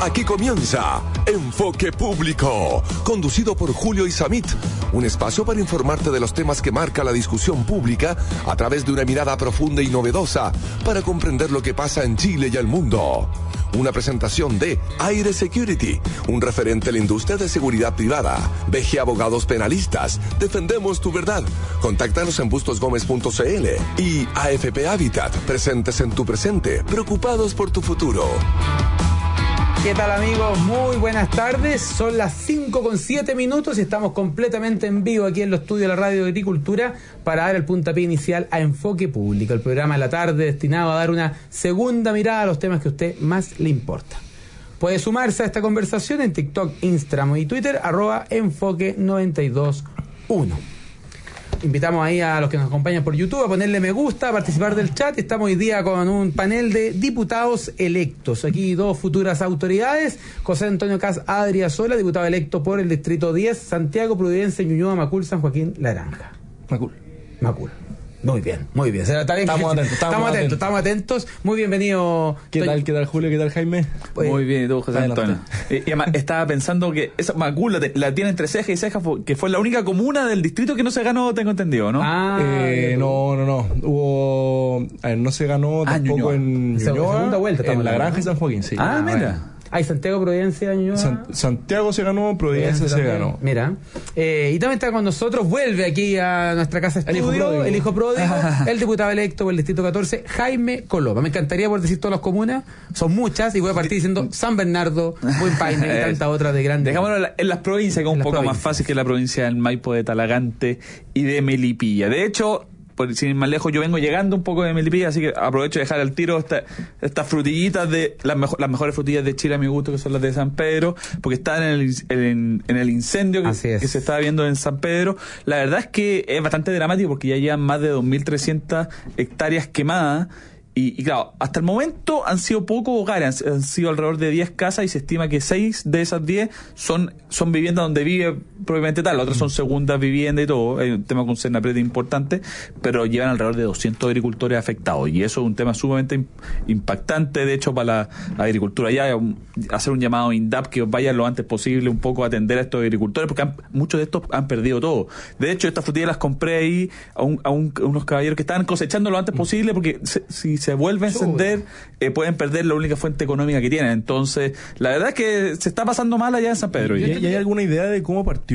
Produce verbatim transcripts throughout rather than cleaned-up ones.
Aquí comienza Enfoque Público, conducido por Julio Isamit, un espacio para informarte de los temas que marca la discusión pública a través de una mirada profunda y novedosa para comprender lo que pasa en Chile y el mundo. Una presentación de Aire Security, un referente en la industria de seguridad privada. B G Abogados Penalistas, defendemos tu verdad. Contáctanos en bustos gómez punto c l y A F P Habitat, presentes en tu presente, preocupados por tu futuro. ¿Qué tal, amigos? Muy buenas tardes. Son las cinco con siete minutos y estamos completamente en vivo aquí en los estudios de la Radio de Agricultura para dar el puntapié inicial a Enfoque Público, el programa de la tarde destinado a dar una segunda mirada a los temas que a usted más le importa. Puede sumarse a esta conversación en TikTok, Instagram y Twitter, arroba Enfoque noventa y dos uno. Invitamos ahí a los que nos acompañan por YouTube a ponerle me gusta, a participar del chat. Estamos hoy día con un panel de diputados electos. Aquí dos futuras autoridades: José Antonio Cas Adriasola, diputado electo por el Distrito diez, Santiago, Providencia, Ñuñoa, Macul, San Joaquín, La Granja. Macul. Macul. Muy bien, muy bien. ¿Está bien? Estamos atentos, estamos, estamos atentos, estamos atentos. Muy bienvenido. ¿Qué Estoy... tal, qué tal, Julio? ¿Qué tal, Jaime? Pues, muy bien, y tú, José Antonio. Y, y además, estaba pensando que esa Macul la, la tiene entre ceja y ceja, que fue la única comuna del distrito que no se ganó, tengo entendido, ¿no? Ah, eh, no, no, no. Hubo. A ver, no se ganó ah, tampoco Ñuñoa. En Ñuñoa. Segunda vuelta, en La Granja y San Joaquín, sí. Ah, ah mira. Bueno. Hay Santiago, Providencia, Ñuñoa. San, Santiago se ganó, Providencia se ganó. Mira. Eh, y también está con nosotros, vuelve aquí a nuestra casa estudio, el hijo pródigo, el, hijo pródigo, el diputado electo por el Distrito catorce, Jaime Coloma. Me encantaría poder decir todas las comunas, son muchas, y voy a partir diciendo San Bernardo, Buen Paine y tantas otras de grandes. Dejámoslo en las provincias, que es un poco provincias. Más fácil que la provincia del Maipo, de Talagante y de Melipilla. De hecho, por sin ir más lejos, yo vengo llegando un poco de Melipilla, así que aprovecho de dejar al tiro esta, estas frutillitas de las, mejo, las mejores frutillas de Chile a mi gusto, que son las de San Pedro, porque están en el, en, en el incendio que, que se estaba viendo en San Pedro. La verdad es que es bastante dramático porque ya llevan más de dos mil trescientas hectáreas quemadas. Y, y claro, hasta el momento han sido pocos hogares, han, han sido alrededor de diez casas y se estima que seis de esas diez son, son viviendas donde vive propiamente tal, las otras son segundas viviendas y todo, hay un tema con Senapred importante, pero llevan alrededor de doscientos agricultores afectados y eso es un tema sumamente impactante, de hecho, para la agricultura. Ya un, hacer un llamado a INDAP que vayan lo antes posible un poco a atender a estos agricultores, porque han, muchos de estos han perdido todo. De hecho, estas frutillas las compré ahí a, un, a, un, a unos caballeros que estaban cosechando lo antes posible, porque se, si se vuelve a encender, eh, pueden perder la única fuente económica que tienen. Entonces, la verdad es que se está pasando mal allá en San Pedro. ¿Y, ¿y hay alguna idea de cómo partió?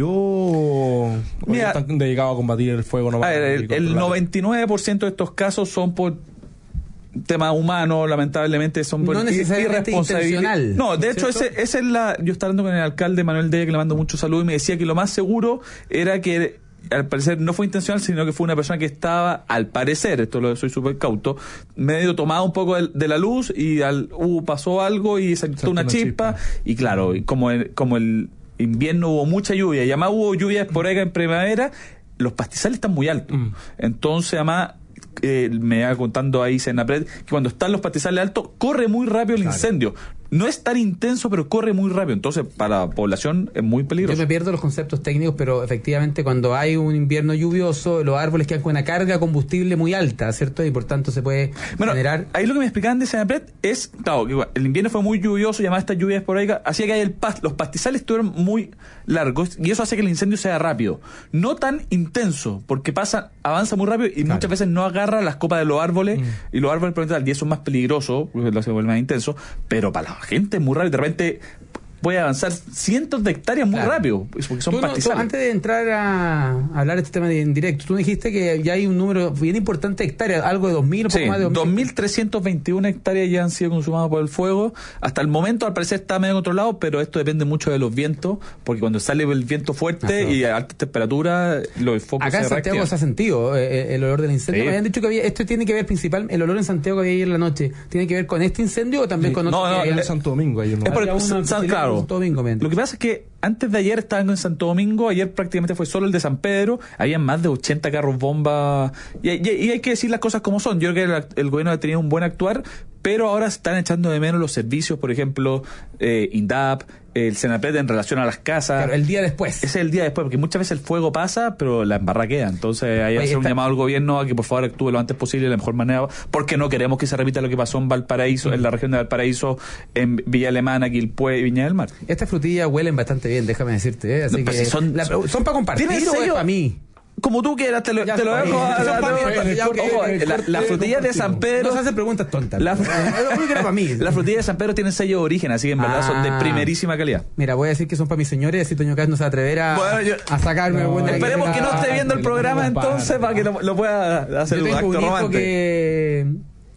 Mira, ¿están dedicados a combatir el fuego? No, a ver, el, el noventa y nueve por ciento de estos casos son por temas humanos, lamentablemente son por no necesariamente intencional. No, de hecho, ese, ese es la. Yo estaba hablando con el alcalde Manuel Della, que le mando mucho saludo, y me decía que lo más seguro era que al parecer no fue intencional, sino que fue una persona que estaba, al parecer, esto lo soy súper cauto, medio tomado un poco de, de la luz y al, uh, pasó algo y saltó una, una chispa, chispa y claro, como el, como el invierno hubo mucha lluvia y además hubo lluvia esporádica en primavera, los pastizales están muy altos. Mm. Entonces, además, eh, me va contando ahí Senapred que cuando están los pastizales altos, corre muy rápido el claro. incendio. No es tan intenso, pero corre muy rápido. Entonces, para la población es muy peligroso. Yo me pierdo los conceptos técnicos, pero efectivamente cuando hay un invierno lluvioso, los árboles quedan con una carga de combustible muy alta, ¿cierto? Y por tanto se puede bueno, generar... Ahí lo que me explicaban de Senapred es, claro, el invierno fue muy lluvioso, llamaba estas lluvias esporádicas, hacía que hay el past- los pastizales estuvieran muy largos y eso hace que el incendio sea rápido. No tan intenso, porque pasa, avanza muy rápido y claro. muchas veces no agarra las copas de los árboles mm. y los árboles por y eso es más peligroso, porque se vuelve más intenso, pero para la gente es muy rápido, de repente puede avanzar cientos de hectáreas muy claro. rápido, porque son tú pastizales. No, tú, antes de entrar a, a hablar de este tema en directo, tú dijiste que ya hay un número bien importante de hectáreas, algo de dos mil o sí, poco más de dos mil trescientas veintiuna hectáreas ya han sido consumadas por el fuego. Hasta el momento, al parecer, está medio controlado, pero esto depende mucho de los vientos, porque cuando sale el viento fuerte ah, y a altas temperaturas, los focos acá se en Santiago reactivan. se ha sentido eh, el olor del incendio. Sí. Me habían dicho que había, esto tiene que ver principal, el olor en Santiago que había ayer en la noche, ¿tiene que ver con este incendio o también sí. con otro? No, no, que en Santo Domingo hay uno. Es por, San, San, claro. Santo Domingo, lo que pasa es que antes de ayer estaban en Santo Domingo, ayer prácticamente fue solo el de San Pedro, había más de ochenta carros bomba, y, y, y hay que decir las cosas como son. Yo creo que el, el gobierno ha tenido un buen actuar, pero ahora están echando de menos los servicios, por ejemplo, eh, INDAP, el Senapred en relación a las casas. Claro, el día después. Ese es el día después, porque muchas veces el fuego pasa, pero la embarra queda. Entonces hay que hacer un llamado al gobierno a que por favor actúe lo antes posible de la mejor manera, porque no queremos que se repita lo que pasó en Valparaíso, mm. en la región de Valparaíso, en Villa Alemana, Quilpué y Viña del Mar. Estas frutillas huelen bastante bien, déjame decirte. ¿eh? Así no, que son, la, son para compartir o es para mí. Como tú quieras, te lo, te lo dejo a la, la, la frutilla de San Pedro. No se hacen preguntas tontas. La, para mí. Las frutillas de San Pedro tienen sello de origen, así que en verdad ah, son de primerísima calidad. Mira, voy a decir que son para mis señores, así Toño Cas no se atreverá bueno, yo, a sacarme no, buena. Esperemos que no esté viendo el programa entonces para que lo, lo pueda hacer un acto romántico. Que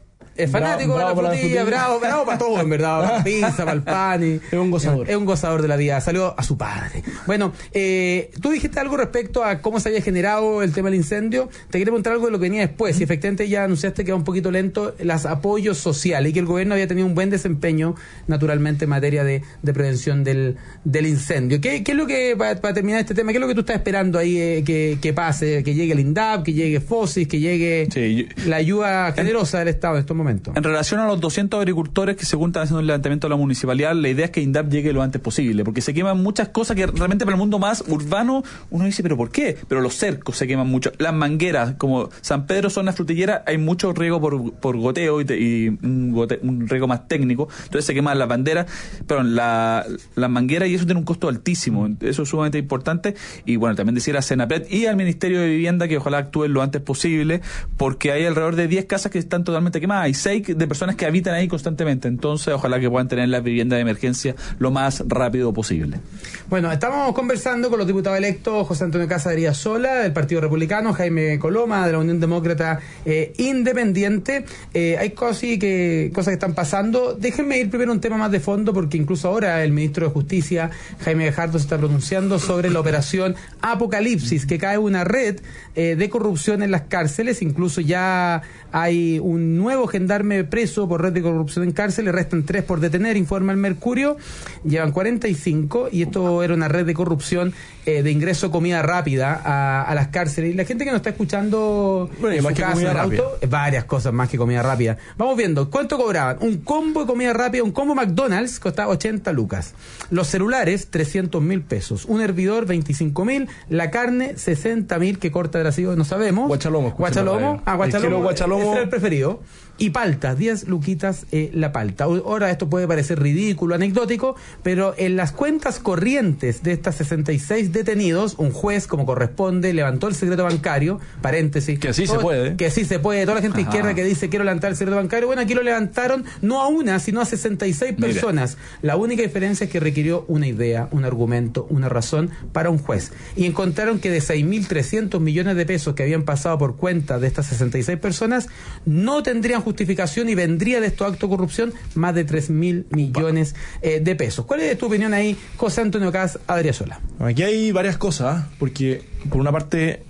es fanático bravo, de la frutilla, bravo, bravo para todo, en verdad. Para la pizza, para el pan. Y, es un gozador. Es un gozador de la vida. Salió a su padre. Bueno, eh, tú dijiste algo respecto a cómo se había generado el tema del incendio. Te quería preguntar algo de lo que venía después. Si efectivamente ya anunciaste que va un poquito lento los apoyos sociales y que el gobierno había tenido un buen desempeño, naturalmente, en materia de, de prevención del, del incendio. ¿Qué, qué es lo que, para, para terminar este tema, qué es lo que tú estás esperando ahí eh, que, que pase? Que llegue el INDAP, que llegue FOSIS, que llegue sí, yo, la ayuda generosa en, del Estado en estos momentos. En relación a los doscientos agricultores que según están haciendo el levantamiento de la municipalidad, la idea es que INDAP llegue lo antes posible, porque se queman muchas cosas que realmente para el mundo más urbano uno dice, ¿pero por qué? Pero los cercos se queman mucho. Las mangueras, como San Pedro zona frutillera, hay mucho riego por, por goteo y, te, y un, gote, un riego más técnico, entonces se queman las banderas, perdón, la, las mangueras, y eso tiene un costo altísimo, eso es sumamente importante. Y bueno, también decir a Senapred y al Ministerio de Vivienda que ojalá actúen lo antes posible, porque hay alrededor de diez casas que están totalmente quemadas, hay seis de personas que habitan ahí constantemente, entonces ojalá que puedan tener las viviendas de emergencia lo más rápido posible. Bueno, estamos conversando con los diputados electos José Antonio Cas Adriasola del Partido Republicano, Jaime Coloma de la Unión Demócrata eh, Independiente. Eh, hay cosas que, cosas que están pasando. Déjenme ir primero a un tema más de fondo, porque incluso ahora el ministro de Justicia, Jaime Gajardo, se está pronunciando sobre la operación Apocalipsis, que cae una red eh, de corrupción en las cárceles. Incluso ya hay un nuevo gendarme preso por red de corrupción en cárcel, le restan tres por detener, informa el Mercurio, llevan cuarenta y cinco, y esto era una red de corrupción eh, de ingreso comida rápida a, a las cárceles. Y la gente que nos está escuchando bueno, en su casa, en el auto, varias cosas más que comida rápida. Vamos viendo, ¿cuánto cobraban? Un combo de comida rápida, un combo McDonald's costaba ochenta lucas, los celulares trescientos mil pesos, un hervidor veinticinco mil, la carne sesenta mil, que corta de no sabemos. Guachalomo. Guachalomo, ah, guachalomo, guachalomo. Ese era el preferido. Y palta, diez luquitas eh, la palta. Ahora esto puede parecer ridículo, anecdótico, pero en las cuentas corrientes de estas sesenta y seis detenidos, un juez, como corresponde, levantó el secreto bancario, paréntesis. Que sí todo, se puede. Que sí se puede. Toda la gente Ajá. izquierda que dice quiero levantar el secreto bancario, bueno, aquí lo levantaron no a una, sino a sesenta y seis Mira. personas. La única diferencia es que requirió una idea, un argumento, una razón para un juez. Y encontraron que de seis mil trescientos millones de pesos que habían pasado por cuenta de estas sesenta y seis personas, no tendrían justificación y vendría de estos actos de corrupción más de tres mil millones eh, de pesos. ¿Cuál es tu opinión ahí, José Antonio Cas Adriasola? Aquí hay varias cosas, porque por una parte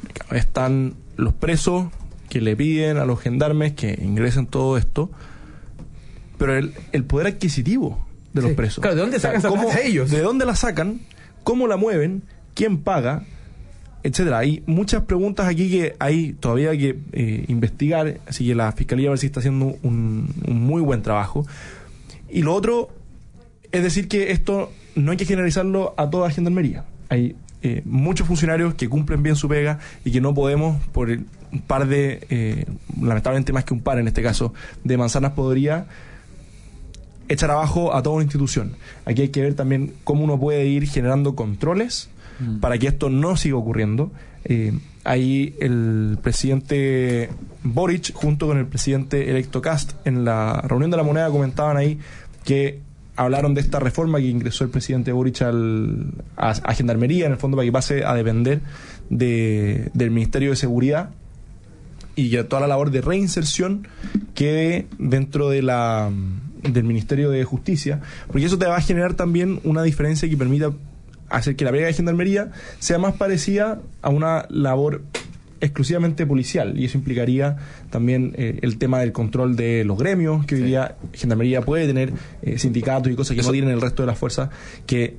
están los presos que le piden a los gendarmes que ingresen todo esto, pero el, el poder adquisitivo de los sí. presos. Claro, ¿de dónde sacan esa plata ellos? ¿De dónde la sacan? ¿Cómo la mueven? ¿Quién paga? Etcétera. Hay muchas preguntas aquí que hay todavía que eh, investigar, así que la Fiscalía a ver si está haciendo un, un muy buen trabajo. Y lo otro es decir que esto no hay que generalizarlo a toda gendarmería. Hay eh, muchos funcionarios que cumplen bien su pega y que no podemos, por el, un par de, eh, lamentablemente más que un par en este caso, de manzanas podría echar abajo a toda una institución. Aquí hay que ver también cómo uno puede ir generando controles para que esto no siga ocurriendo. Eh, ahí el presidente Boric junto con el presidente electo Kast en la reunión de la Moneda comentaban ahí que hablaron de esta reforma que ingresó el presidente Boric al, a, a Gendarmería, en el fondo, para que pase a depender de, del Ministerio de Seguridad y que toda la labor de reinserción quede dentro de la del Ministerio de Justicia, porque eso te va a generar también una diferencia que permita hacer que la pega de gendarmería sea más parecida a una labor exclusivamente policial, y eso implicaría también eh, el tema del control de los gremios, que hoy sí. día gendarmería puede tener eh, sindicatos y cosas que eso, no tienen el resto de las fuerzas, que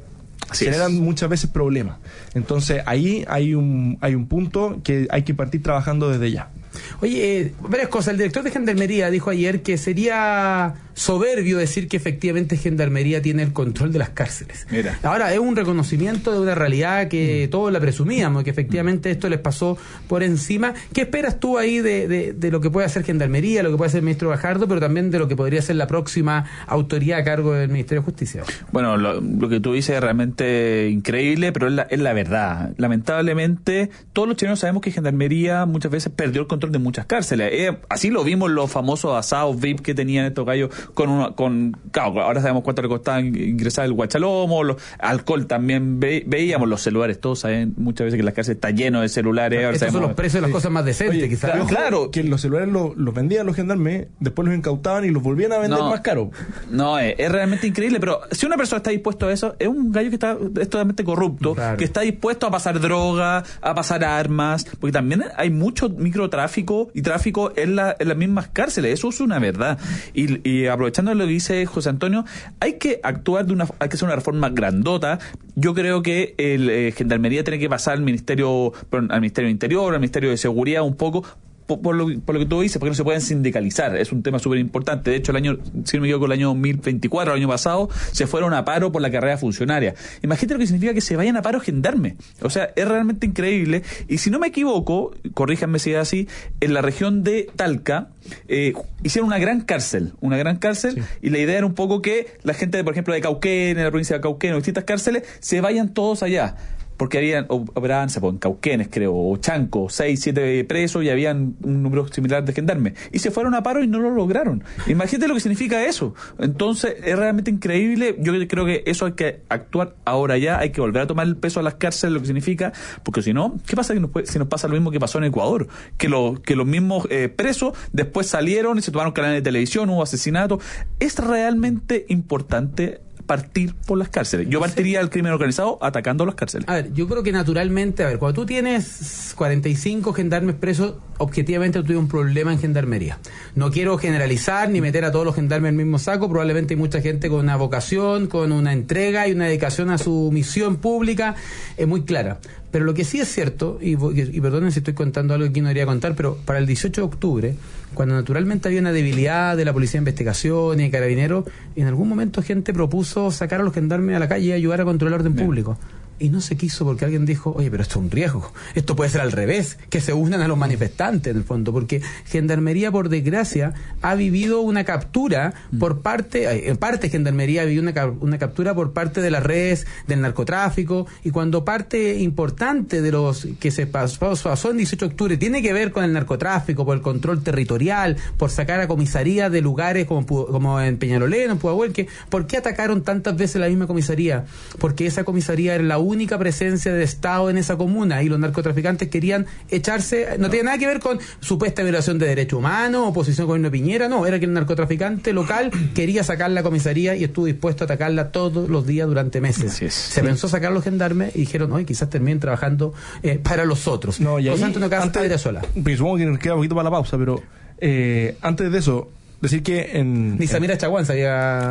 Así generan es. muchas veces problemas. Entonces ahí hay un, hay un punto que hay que partir trabajando desde ya. Oye, eh, varias cosas. El director de Gendarmería dijo ayer que sería soberbio decir que efectivamente Gendarmería tiene el control de las cárceles. Mira. Ahora, es un reconocimiento de una realidad que mm. todos la presumíamos, que efectivamente esto les pasó por encima. ¿Qué esperas tú ahí de, de, de lo que puede hacer Gendarmería, lo que puede hacer el ministro Gajardo, pero también de lo que podría ser la próxima autoridad a cargo del Ministerio de Justicia? Bueno, lo, lo que tú dices es realmente increíble, pero es la, es la verdad. Lamentablemente, todos los chilenos sabemos que Gendarmería muchas veces perdió el control de muchas cárceles. Eh, así lo vimos los famosos asados V I P que tenían estos gallos con una, con, claro, ahora sabemos cuánto le costaba ingresar el guachalomo, los, alcohol también ve, veíamos los celulares, todos saben muchas veces que la cárcel está lleno de celulares. Estos sabemos, son los precios de las sí. cosas más decentes, Oye, quizás. Claro, claro, que los celulares los, los vendían los gendarmes, después los incautaban y los volvían a vender no, más caro. No, es, es realmente increíble, pero si una persona está dispuesto a eso, es un gallo que está es totalmente corrupto, claro. que está dispuesto a pasar droga, a pasar armas, porque también hay mucho microtráfico y tráfico en, la, en las mismas cárceles, eso es una verdad. Y, y aprovechando lo que dice José Antonio, hay que actuar de una, hay que hacer una reforma grandota. Yo creo que el eh, Gendarmería tiene que pasar al Ministerio, perdón, al Ministerio de Interior, al Ministerio de Seguridad un poco. Por, por, lo, por lo que tú dices, porque no se pueden sindicalizar, es un tema súper importante. De hecho, el año, si no me equivoco, el año dos mil veinticuatro, el año pasado, se fueron a paro por la carrera funcionaria. Imagínate lo que significa que se vayan a paro gendarme. O sea, es realmente increíble. Y si no me equivoco, corríjanme si es así, en la región de Talca, eh, hicieron una gran cárcel, una gran cárcel, sí. y la idea era un poco que la gente, por ejemplo, de Cauquén, en la provincia de Cauquén, o distintas cárceles, se vayan todos allá. Porque habían, operaban, se en Cauquenes, creo, o Chanco, seis, siete presos y habían un número similar de gendarmes. Y se fueron a paro y no lo lograron. Imagínate lo que significa eso. Entonces, es realmente increíble. Yo creo que eso hay que actuar ahora ya. Hay que volver a tomar el peso a las cárceles, lo que significa. Porque si no, ¿qué pasa si nos, si nos pasa lo mismo que pasó en Ecuador? Que, lo, que los mismos eh, presos después salieron y se tomaron canales de televisión, hubo asesinatos. Es realmente importante partir por las cárceles. Yo partiría al crimen organizado atacando las cárceles. A ver, yo creo que naturalmente, a ver, cuando tú tienes cuarenta y cinco gendarmes presos, objetivamente tú tienes un problema en gendarmería. No quiero generalizar ni meter a todos los gendarmes en el mismo saco, probablemente hay mucha gente con una vocación, con una entrega y una dedicación a su misión pública eh, muy clara. Pero lo que sí es cierto, y, y perdonen si estoy contando algo que aquí no debería contar, pero para el dieciocho de octubre, cuando naturalmente había una debilidad de la Policía de Investigación y de Carabineros, en algún momento gente propuso sacar a los gendarmes a la calle y ayudar a controlar el orden Bien. público. Y no se quiso porque alguien dijo, oye, pero esto es un riesgo, esto puede ser al revés, que se unan a los manifestantes en el fondo, porque Gendarmería, por desgracia, ha vivido una captura por parte, en parte Gendarmería ha vivido una, una captura por parte de las redes del narcotráfico, y cuando parte importante de los que se pasó, pasó en dieciocho de octubre tiene que ver con el narcotráfico, por el control territorial, por sacar a comisarías de lugares como, como en Peñalolén, en Pudahuel, ¿por qué atacaron tantas veces la misma comisaría? Porque esa comisaría era la única presencia del Estado en esa comuna y los narcotraficantes querían echarse, no, no. tiene nada que ver con supuesta violación de derechos humanos, oposición con gobierno de Piñera, no, era que el narcotraficante local quería sacar la comisaría y estuvo dispuesto a atacarla todos los días durante meses. Se sí. pensó sacar a los gendarmes y dijeron, hoy quizás terminen trabajando eh, para los otros. No, y ahí, antes, de sola. Supongo que nos queda un poquito para la pausa, pero eh, antes de eso, decir que en... Ni Samira Chaguán sabía...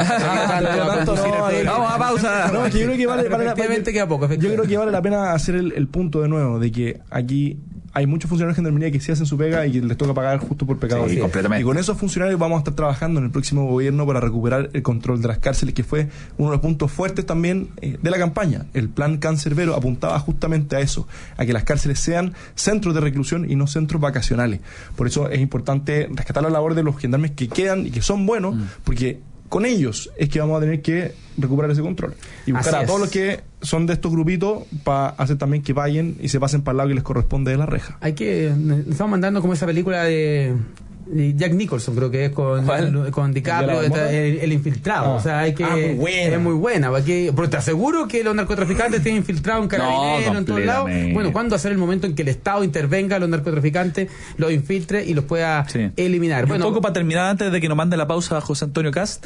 Vamos a pausa. No, que yo creo que vale, vale, efectivamente queda poco. Yo creo que vale la pena hacer el, el punto de nuevo, de que aquí hay muchos funcionarios de Gendarmería que sí hacen su pega y que les toca pagar justo por pecado. Sí, completamente. Y con esos funcionarios vamos a estar trabajando en el próximo gobierno para recuperar el control de las cárceles, que fue uno de los puntos fuertes también eh, de la campaña. El plan Cancerbero apuntaba justamente a eso, a que las cárceles sean centros de reclusión y no centros vacacionales. Por eso es importante rescatar la labor de los gendarmes que quedan y que son buenos, mm. porque con ellos es que vamos a tener que recuperar ese control y buscar Así a todos los que son de estos grupitos para hacer también que vayan y se pasen para el lado que les corresponde de la reja. Hay que, estamos mandando como esa película de Jack Nicholson, creo que es con, con DiCaprio, el, el infiltrado. Ah. O sea, hay que. Ah, muy buena. Es muy buena. Porque, pero te aseguro que los narcotraficantes tienen infiltrado en Carabineros, no, en todos lados. Bueno, ¿cuándo va a ser el momento en que el Estado intervenga a los narcotraficantes, los infiltre y los pueda sí. eliminar? Y bueno, un poco para terminar, antes de que nos mande la pausa a José Antonio Cast.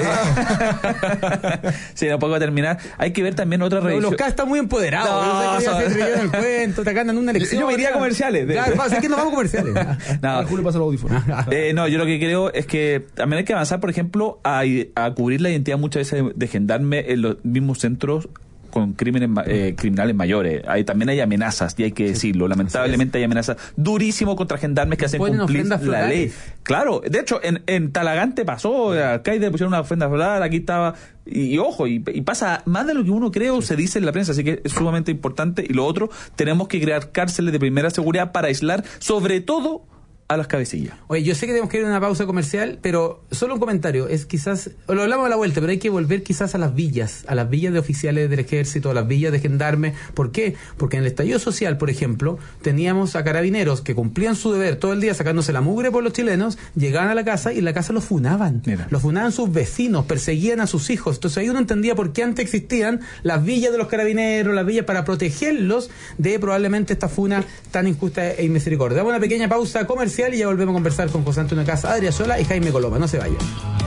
sí, un poco para terminar. Hay que ver también otra revisión. Los Cast están muy empoderados. No, no sé qué hacer en el cuento, te ganan una elección. Yo me iría a comerciales. Claro, así que nos vamos a comerciales. No, Julio pasa los audífonos. Eh, no, yo lo que creo es que también hay que avanzar, por ejemplo, a, a cubrir la identidad muchas veces de, de gendarme en los mismos centros con crímenes eh, criminales mayores. Hay, también hay amenazas, y hay que decirlo. Lamentablemente hay amenazas durísimo contra gendarmes que hacen cumplir la ley. Claro, de hecho, en, en Talagante pasó, acá le pusieron una ofrenda floral, aquí estaba... Y, y ojo, y, y pasa más de lo que uno cree o se dice en la prensa, así que es sumamente importante. Y lo otro, tenemos que crear cárceles de primera seguridad para aislar, sobre todo, a las cabecillas. Oye, yo sé que tenemos que ir a una pausa comercial, pero solo un comentario. Es quizás, lo hablamos a la vuelta, pero hay que volver quizás a las villas, a las villas de oficiales del ejército, a las villas de gendarmes. ¿Por qué? Porque en el estallido social, por ejemplo, teníamos a carabineros que cumplían su deber todo el día sacándose la mugre por los chilenos, llegaban a la casa y en la casa los funaban. Mira. Los funaban sus vecinos, perseguían a sus hijos. Entonces ahí uno entendía por qué antes existían las villas de los carabineros, las villas para protegerlos de probablemente esta funa tan injusta e inmisericordia. Damos una pequeña pausa comercial y ya volvemos a conversar con José Antonio Casa, Adrián Sola y Jaime Coloma. No se vayan.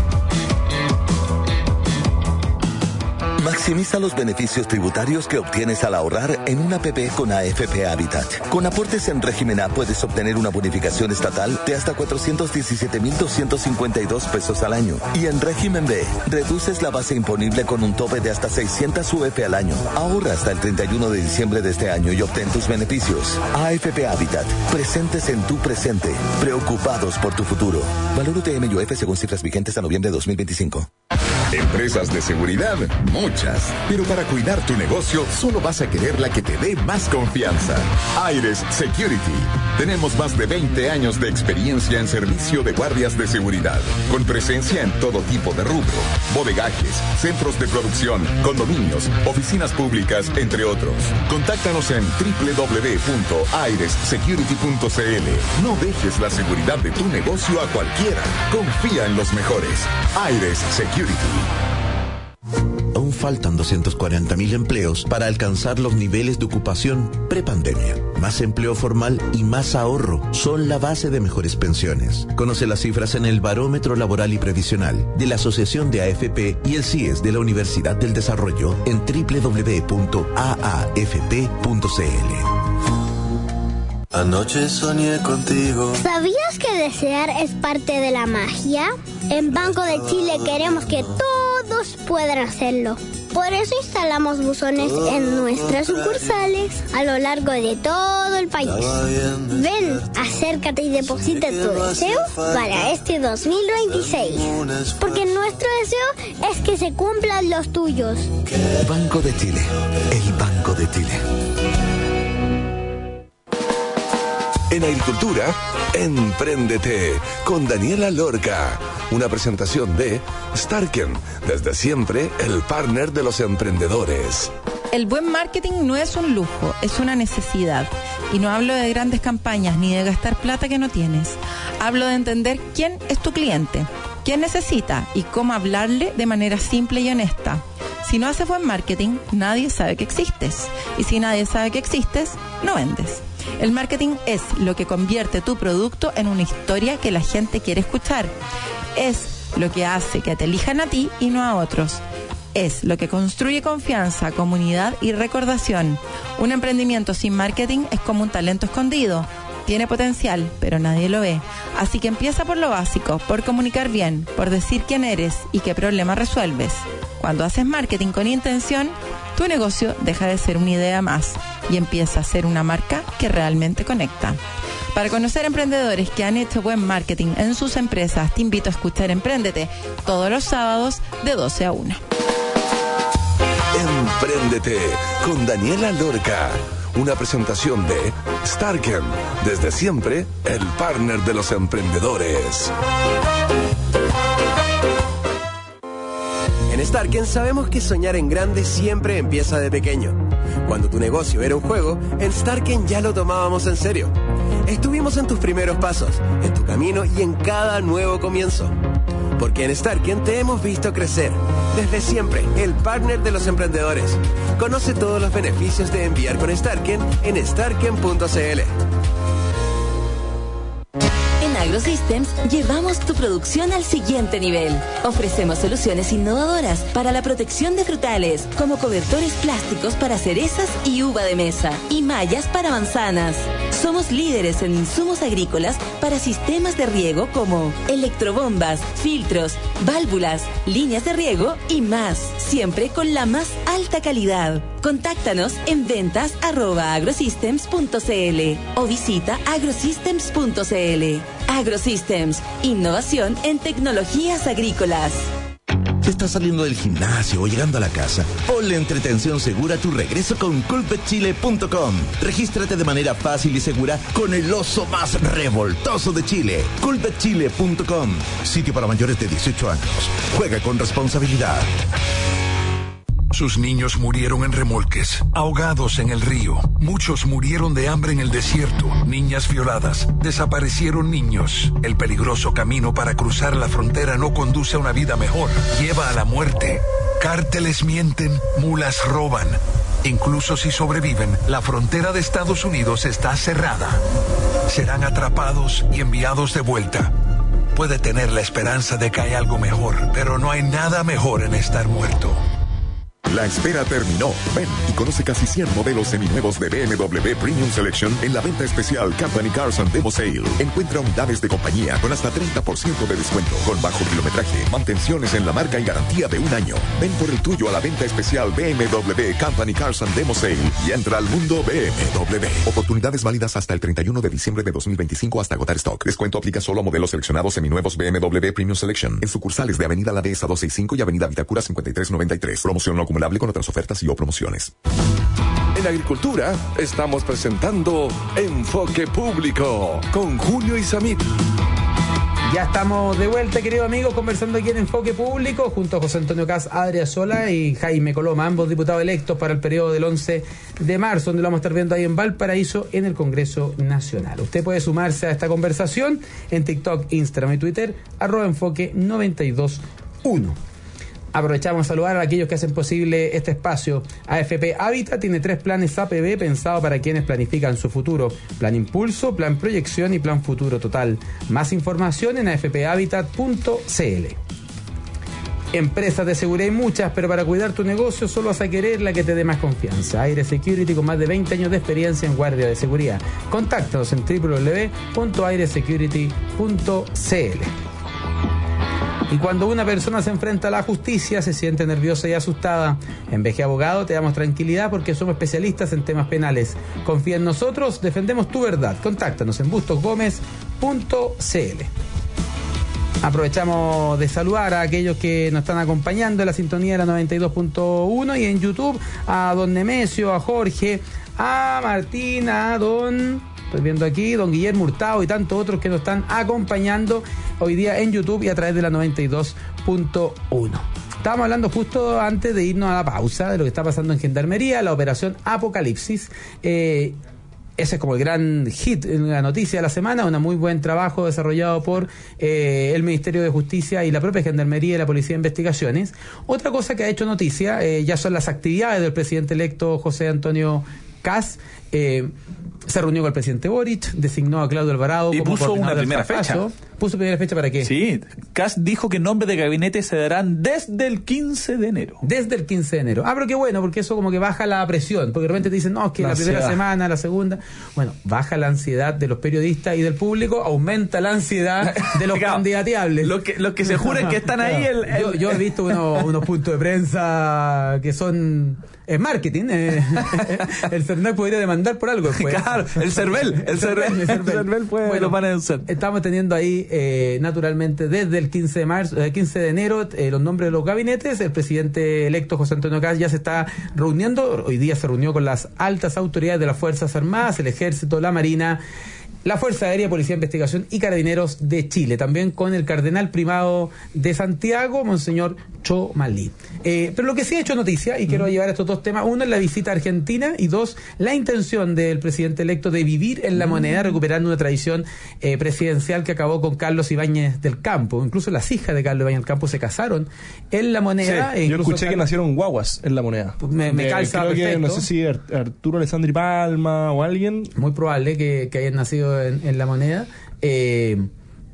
Maximiza los beneficios tributarios que obtienes al ahorrar en una A P P con A F P Habitat. Con aportes en régimen A puedes obtener una bonificación estatal de hasta cuatrocientos diecisiete mil doscientos cincuenta y dos pesos al año. Y en régimen B, reduces la base imponible con un tope de hasta seiscientas U F al año. Ahorra hasta el treinta y uno de diciembre de este año y obtén tus beneficios. A F P Habitat. Presentes en tu presente. Preocupados por tu futuro. Valor U T M y U F según cifras vigentes a noviembre de dos mil veinticinco. Empresas de seguridad, muchas. Pero para cuidar tu negocio, solo vas a querer la que te dé más confianza. Aires Security. Tenemos más de veinte años de experiencia en servicio de guardias de seguridad, con presencia en todo tipo de rubro, bodegajes, centros de producción, condominios, oficinas públicas, entre otros. Contáctanos en doble u doble u doble u punto aires security punto c l. No dejes la seguridad de tu negocio a cualquiera. Confía en los mejores. Aires Security. Aún faltan doscientos cuarenta mil empleos para alcanzar los niveles de ocupación prepandemia. Más empleo formal y más ahorro son la base de mejores pensiones. Conoce las cifras en el Barómetro Laboral y Previsional de la Asociación de A F P y el C I E S de la Universidad del Desarrollo en doble u doble u doble u punto a a f p punto c l. Anoche soñé contigo. ¿Sabías que desear es parte de la magia? En Banco de Chile queremos que todos puedan hacerlo. Por eso instalamos buzones en nuestras sucursales a lo largo de todo el país. Ven, acércate y deposita tu deseo para este dos mil veintiséis. Porque nuestro deseo es que se cumplan los tuyos. Banco de Chile, el Banco de Chile. En agricultura, Empréndete con Daniela Lorca. Una presentación de Starken, desde siempre el partner de los emprendedores. El buen marketing no es un lujo, es una necesidad. Y no hablo de grandes campañas ni de gastar plata que no tienes. Hablo de entender quién es tu cliente, quién necesita y cómo hablarle de manera simple y honesta. Si no haces buen marketing, nadie sabe que existes. Y si nadie sabe que existes, no vendes. El marketing es lo que convierte tu producto en una historia que la gente quiere escuchar. Es lo que hace que te elijan a ti y no a otros. Es lo que construye confianza, comunidad y recordación. Un emprendimiento sin marketing es como un talento escondido. Tiene potencial, pero nadie lo ve. Así que empieza por lo básico, por comunicar bien, por decir quién eres y qué problema resuelves. Cuando haces marketing con intención, tu negocio deja de ser una idea más y empieza a ser una marca que realmente conecta. Para conocer emprendedores que han hecho buen marketing en sus empresas, te invito a escuchar Empréndete todos los sábados de doce a una. Empréndete con Daniela Lorca. Una presentación de Starken, desde siempre el partner de los emprendedores. En Starken sabemos que soñar en grande siempre empieza de pequeño. Cuando tu negocio era un juego, en Starken ya lo tomábamos en serio. Estuvimos en tus primeros pasos, en tu camino y en cada nuevo comienzo. Porque en Starken te hemos visto crecer. Desde siempre, el partner de los emprendedores. Conoce todos los beneficios de enviar con Starken en starken punto c l. En AgroSystems llevamos tu producción al siguiente nivel. Ofrecemos soluciones innovadoras para la protección de frutales, como cobertores plásticos para cerezas y uva de mesa, y mallas para manzanas. Somos líderes en insumos agrícolas para sistemas de riego como electrobombas, filtros, válvulas, líneas de riego y más, siempre con la más alta calidad. Contáctanos en ventas arroba agrosystems punto cl o visita agrosystems punto cl. AgroSystems, innovación en tecnologías agrícolas. Si estás saliendo del gimnasio o llegando a la casa, ponle entretención segura a tu regreso con culpet chile punto com. Regístrate de manera fácil y segura con el oso más revoltoso de Chile. culpet chile punto com. Sitio para mayores de dieciocho años. Juega con responsabilidad. Sus niños murieron en remolques, ahogados en el río. Muchos murieron de hambre en el desierto. Niñas violadas. Desaparecieron niños. El peligroso camino para cruzar la frontera no conduce a una vida mejor. Lleva a la muerte. Cárteles mienten, mulas roban. Incluso si sobreviven, la frontera de Estados Unidos está cerrada. Serán atrapados y enviados de vuelta. Puede tener la esperanza de que hay algo mejor, pero no hay nada mejor en estar muerto. La espera terminó. Ven y conoce casi cien modelos seminuevos de B M W Premium Selection en la venta especial Company Cars and Demo Sale. Encuentra unidades de compañía con hasta treinta por ciento de descuento, con bajo kilometraje, mantenciones en la marca y garantía de un año. Ven por el tuyo a la venta especial B M W Company Cars and Demo Sale y entra al mundo B M W. Oportunidades válidas hasta el treinta y uno de diciembre de dos mil veinticinco hasta agotar stock. Descuento aplica solo a modelos seleccionados seminuevos B M W Premium Selection en sucursales de Avenida La Dehesa doscientos sesenta y cinco y Avenida Vitacura cincuenta y tres noventa y tres. Promoción no acumulable con otras ofertas y o promociones. En Agricultura estamos presentando Enfoque Público con Julio Isamit. Ya estamos de vuelta, queridos amigos, conversando aquí en Enfoque Público junto a José Antonio Caz, Adria Sola y Jaime Coloma, ambos diputados electos para el periodo del once de marzo, donde lo vamos a estar viendo ahí en Valparaíso en el Congreso Nacional. Usted puede sumarse a esta conversación en TikTok, Instagram y Twitter, arroba enfoque noventa y dos uno. Aprovechamos a saludar a aquellos que hacen posible este espacio. A F P Habitat tiene tres planes A P B pensados para quienes planifican su futuro: Plan Impulso, Plan Proyección y Plan Futuro Total. Más información en a f p habitat punto c l. Empresas de seguridad hay muchas, pero para cuidar tu negocio solo vas a querer la que te dé más confianza. Aire Security, con más de veinte años de experiencia en guardia de seguridad. Contáctanos en w w w punto aire security punto c l. Y cuando una persona se enfrenta a la justicia, se siente nerviosa y asustada, en V G Abogado te damos tranquilidad porque somos especialistas en temas penales. Confía en nosotros, defendemos tu verdad. Contáctanos en bustos gómez punto c l. Aprovechamos de saludar a aquellos que nos están acompañando en la sintonía de la noventa y dos punto uno y en YouTube, a don Nemesio, a Jorge, a Martina, a don... Estoy viendo aquí, don Guillermo Hurtado y tantos otros que nos están acompañando hoy día en YouTube y a través de la noventa y dos punto uno. Estábamos hablando justo antes de irnos a la pausa de lo que está pasando en Gendarmería, la operación Apocalipsis. Eh, ese es como el gran hit, la noticia de la semana, un muy buen trabajo desarrollado por eh, el Ministerio de Justicia y la propia Gendarmería y la Policía de Investigaciones. Otra cosa que ha hecho noticia eh, ya son las actividades del presidente electo José Antonio Caz. Eh, se reunió con el presidente Boric, designó a Claudio Alvarado y como puso una primera fracaso. fecha. ¿Puso primera fecha para qué? Sí, Caz dijo que nombres de gabinete se darán desde el quince de enero. Desde el quince de enero. Ah, pero qué bueno, porque eso como que baja la presión, porque de repente te dicen, no, es que la, la primera semana, la segunda. Bueno, baja la ansiedad de los periodistas y del público, aumenta la ansiedad de los claro, candidateables. Los que, los que se juran que están ahí. El, el... Yo, yo he visto unos, unos puntos de prensa que son... Es marketing. Eh. El CERNAC podría demandar por algo después. Claro, el CERVEL. El CERVEL, el CERVEL puede, bueno, lo van a denunciar. Estamos teniendo ahí, eh, naturalmente, desde el quince de marzo, eh, quince de enero, eh, los nombres de los gabinetes. El presidente electo, José Antonio Caz, ya se está reuniendo. Hoy día se reunió con las altas autoridades de las Fuerzas Armadas, el Ejército, la Marina, la Fuerza Aérea, Policía de Investigación y Carabineros de Chile, también con el cardenal primado de Santiago, Monseñor Chomalí. Eh, pero lo que sí ha hecho noticia, y quiero mm. llevar estos dos temas, uno es la visita a Argentina y dos, la intención del presidente electo de vivir en la mm. moneda, recuperando una tradición eh, presidencial que acabó con Carlos Ibáñez del Campo. Incluso las hijas de Carlos Ibáñez del Campo se casaron en la moneda. Sí, e yo escuché Carlos... que nacieron guaguas en la moneda. Me, me de, calza creo perfecto. Que, no sé si Arturo Alessandri Palma o alguien. Muy probable que, que hayan nacido En, en la moneda. Eh,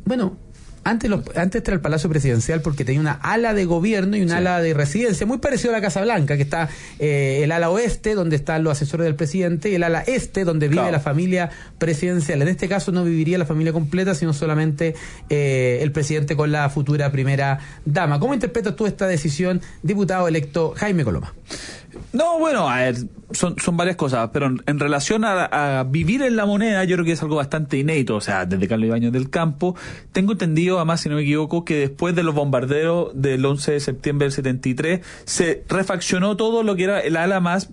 Bueno, Antes, los, antes era el Palacio Presidencial porque tenía una ala de gobierno y una sí. ala de residencia, muy parecido a la Casa Blanca, que está eh, el ala oeste, donde están los asesores del presidente, y el ala este, donde vive claro. la familia presidencial. En este caso no viviría la familia completa, sino solamente eh, el presidente con la futura primera dama. ¿Cómo interpretas tú esta decisión, diputado electo Jaime Coloma? No, bueno, a ver, son, son varias cosas, pero en, en relación a, a vivir en la moneda, yo creo que es algo bastante inédito. O sea, desde Carlos Ibáñez del Campo, tengo entendido, además, si no me equivoco, que después de los bombardeos del once de septiembre del setenta y tres, se refaccionó todo lo que era el ala más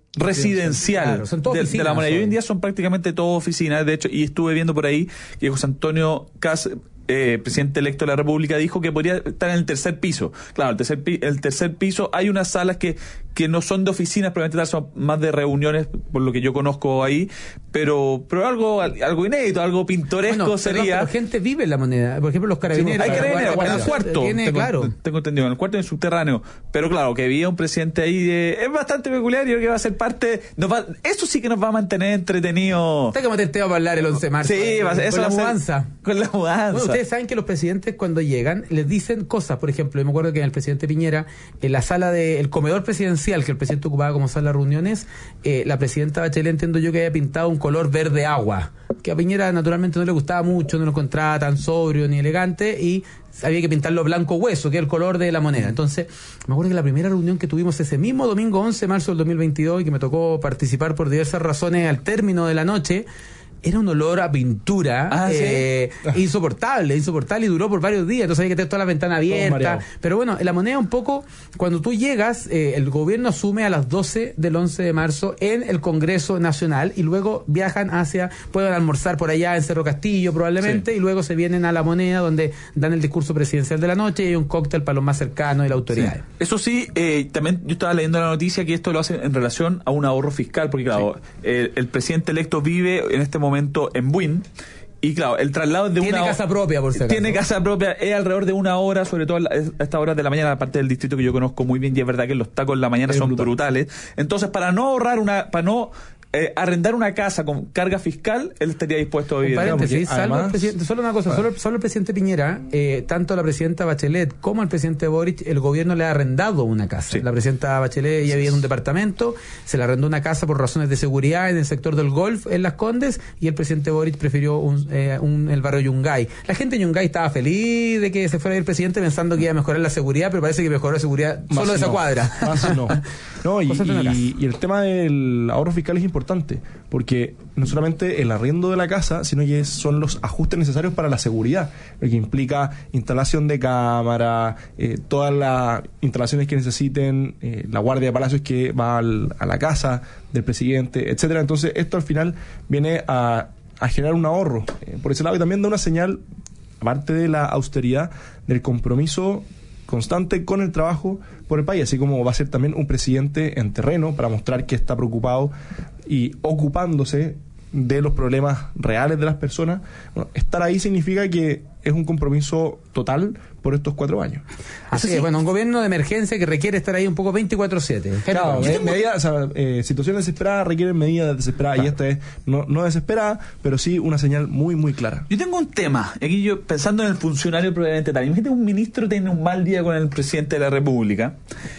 residencial claro, de, de la moneda. Y hoy en día son prácticamente todas oficinas, de hecho, y estuve viendo por ahí que José Antonio Kast, Eh, presidente electo de la República, dijo que podría estar en el tercer piso. Claro, el tercer, pi- el tercer piso hay unas salas que, que no son de oficinas, probablemente son más de reuniones, por lo que yo conozco ahí, pero pero algo algo inédito, algo pintoresco bueno, sería. Pero, pero gente vive en la moneda, por ejemplo los carabineros. Sí, hay carabineros, en el cuarto, tiene, tengo, claro. tengo entendido, en el cuarto en el subterráneo, pero claro, que había un presidente ahí, de, es bastante peculiar, y creo que va a ser parte, nos va, eso sí que nos va a mantener entretenidos. Está que meterte a hablar el once de marzo. Sí, va a ser, con eso la va mudanza. A ser, con la mudanza. Bueno, ustedes saben que los presidentes cuando llegan les dicen cosas, por ejemplo, yo me acuerdo que en el presidente Piñera, en la sala del comedor presidencial que el presidente ocupaba como sala de reuniones, eh, la presidenta Bachelet, entiendo yo, que había pintado un color verde agua, que a Piñera naturalmente no le gustaba mucho, no lo encontraba tan sobrio ni elegante, y había que pintarlo blanco hueso, que es el color de la moneda. Entonces, me acuerdo que la primera reunión que tuvimos ese mismo domingo once de marzo del dos mil veintidós, y que me tocó participar por diversas razones al término de la noche, era un olor a pintura ah, eh, ¿sí? insoportable, insoportable, y duró por varios días. Entonces había que tener toda la ventana abierta. Pero bueno, en la moneda un poco, cuando tú llegas, eh, el gobierno asume a las doce del once de marzo en el Congreso Nacional, y luego viajan hacia, pueden almorzar por allá en Cerro Castillo probablemente, sí. y luego se vienen a la moneda, donde dan el discurso presidencial de la noche y un cóctel para los más cercanos y la autoridad. Sí. Eso sí, eh, también yo estaba leyendo la noticia que esto lo hace en relación a un ahorro fiscal, porque claro, sí. el, el presidente electo vive en este momento en Buin, y claro, el traslado es de tiene una casa propia, por si acaso. Tiene casa propia, es alrededor de una hora, sobre todo a estas horas de la mañana, aparte del distrito que yo conozco muy bien, y es verdad que los tacos en la mañana es son brutal. brutales. Entonces, para no ahorrar una, para no Eh, arrendar una casa con carga fiscal, él estaría dispuesto a vivir. Paréntesis, salvo el presidente, solo una cosa, solo, solo el presidente Piñera, eh, tanto la presidenta Bachelet como el presidente Boric, el gobierno le ha arrendado una casa. Sí. La presidenta Bachelet ya vivía en un departamento, se le arrendó una casa por razones de seguridad en el sector del Golf, en Las Condes, y el presidente Boric prefirió un, eh, un, el barrio Yungay. La gente de Yungay estaba feliz de que se fuera el presidente, pensando que iba a mejorar la seguridad, pero parece que mejoró la seguridad más solo de esa no, cuadra. Más no. No, y, y, y el tema del ahorro fiscal es importante, porque no solamente el arriendo de la casa, sino que son los ajustes necesarios para la seguridad, lo que implica instalación de cámara, eh, todas las instalaciones que necesiten, eh, la guardia de palacios que va al, a la casa del presidente, etcétera. Entonces esto al final viene a, a generar un ahorro eh, por ese lado, y también da una señal, aparte de la austeridad, del compromiso constante con el trabajo por el país, así como va a ser también un presidente en terreno para mostrar que está preocupado y ocupándose de los problemas reales de las personas. Bueno, estar ahí significa que es un compromiso total por estos cuatro años. Así es, sí. Bueno, un gobierno de emergencia que requiere estar ahí un poco veinticuatro siete. Claro, me, medidas, o sea, eh, situaciones desesperadas requieren medidas desesperadas, claro. Y esta es no, no desesperada, pero sí una señal muy, muy clara. Yo tengo un tema, aquí yo pensando en el funcionario probablemente tal. Imagínate un ministro tiene un mal día con el presidente de la República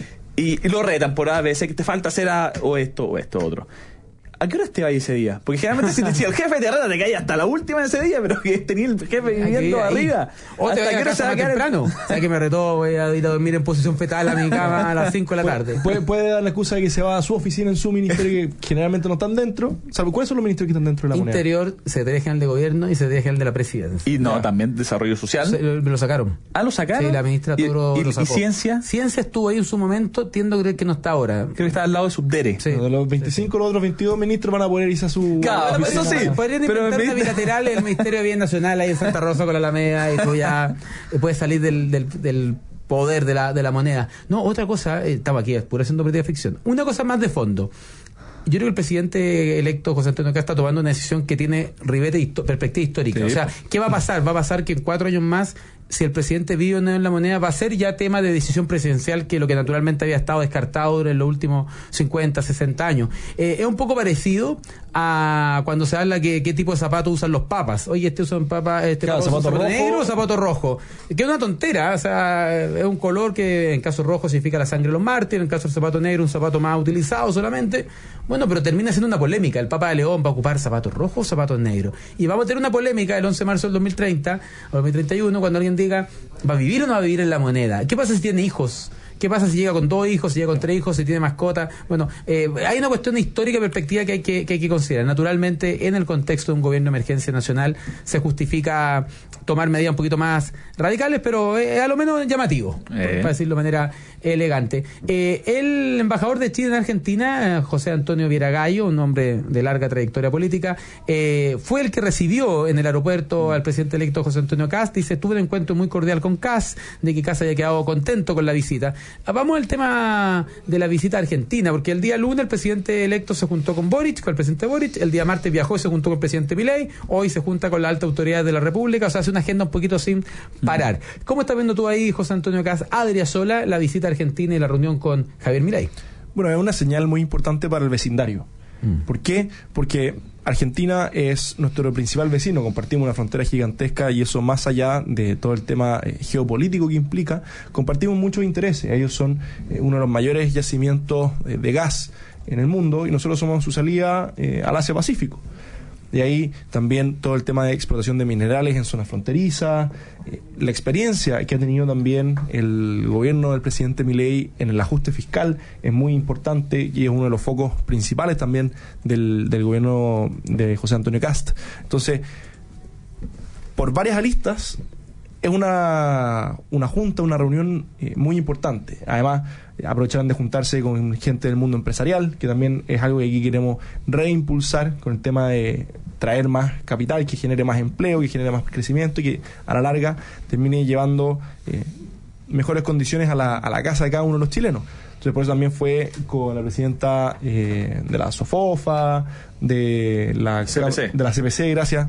y, y lo retan por a veces que te falta hacer a, o esto o esto otro. ¿A qué hora te vas ese día? Porque generalmente si, te, si el jefe te reta, te cae hasta la última de ese día, pero que tenía el jefe viviendo arriba. O te vas a casa más temprano. O sea, que me retó, voy a ir a dormir en posición fetal a mi cama a las cinco de la tarde. Puede, puede dar la excusa de que se va a su oficina en su ministerio, que generalmente no están dentro. ¿Sabe cuáles son los ministerios que están dentro de la moneda? Interior, Secretaría General de Gobierno y Secretaría General de la Presidencia. Y no, ya. También Desarrollo Social. Se, lo, lo sacaron. Ah, ¿lo sacaron? Sí, la ministra Toro ¿Y, lo y, sacó. ¿Y Ciencia? Ciencia estuvo ahí en su momento, tiendo a creer que no está ahora. Creo que está al lado de Subdere. Sí. De los veinticinco, sí, sí. Los otros veintidós ministros van a poder irse a su... Claro, eso sí. Podrían inventar una bilateral en el Ministerio de Bien Nacional ahí en Santa Rosa con la Alameda, y tú ya puedes salir del, del, del poder de la, de la moneda. No, otra cosa, eh, estaba aquí, pura haciendo política de ficción. Una cosa más de fondo. Yo creo que el presidente electo José Antonio Kast está tomando una decisión que tiene ribete y perspectiva histórica. Sí. O sea, ¿qué va a pasar? Va a pasar que en cuatro años más si el presidente vive o no en la moneda va a ser ya tema de decisión presidencial, que lo que naturalmente había estado descartado durante los últimos cincuenta, sesenta años. Eh, es un poco parecido a cuando se habla que qué tipo de zapatos usan los papas. Oye, este usa un papa, este claro, zapato, zapato zapato rojo. negro o zapato rojo. Que es una tontera, o sea, es un color que en caso rojo significa la sangre de los mártires, en caso del zapato negro un zapato más utilizado solamente. Bueno, pero termina siendo una polémica. El Papa de León va a ocupar zapatos rojos o zapatos negros. Y vamos a tener una polémica el once de marzo del dos mil treinta o dos mil treinta y uno cuando alguien diga, ¿va a vivir o no va a vivir en la moneda? ¿Qué pasa si tiene hijos? ¿Qué pasa si llega con dos hijos, si llega con tres hijos, si tiene mascota? Bueno, eh, hay una cuestión de histórica y perspectiva que hay que, que hay que considerar. Naturalmente, en el contexto de un gobierno de emergencia nacional, se justifica tomar medidas un poquito más radicales, pero es a lo menos llamativo, eh. para decirlo de manera elegante. Eh, el embajador de Chile en Argentina, José Antonio Viera Gallo, un hombre de larga trayectoria política, eh, fue el que recibió en el aeropuerto al presidente electo José Antonio Kast. Dice, tuve un encuentro muy cordial con Kast, de que Kast haya quedado contento con la visita. Vamos al tema de la visita a Argentina, porque el día lunes el presidente electo se juntó con Boric, con el presidente Boric, el día martes viajó y se juntó con el presidente Milei, hoy se junta con la alta autoridad de la República, o sea, hace una agenda un poquito sin parar. ¿Cómo estás viendo tú ahí, José Antonio Kast, Adriasola, la visita a Argentina y la reunión con Javier Milei? Bueno, es una señal muy importante para el vecindario. Mm. ¿Por qué? Porque Argentina es nuestro principal vecino, compartimos una frontera gigantesca y eso, más allá de todo el tema eh, geopolítico que implica, compartimos muchos intereses. Ellos son eh, uno de los mayores yacimientos eh, de gas en el mundo y nosotros somos su salida eh, al Asia-Pacífico. De ahí también todo el tema de explotación de minerales en zonas fronterizas, eh, la experiencia que ha tenido también el gobierno del presidente Milei en el ajuste fiscal es muy importante y es uno de los focos principales también del, del gobierno de José Antonio Kast. Entonces, por varias aristas, es una, una junta, una reunión eh, muy importante. Además, aprovecharon de juntarse con gente del mundo empresarial, que también es algo que aquí queremos reimpulsar con el tema de traer más capital, que genere más empleo, que genere más crecimiento y que a la larga termine llevando eh, mejores condiciones a la, a la casa de cada uno de los chilenos. Entonces, por eso también fue con la presidenta eh, de la SOFOFA, de la C P C, de la C P C, gracias,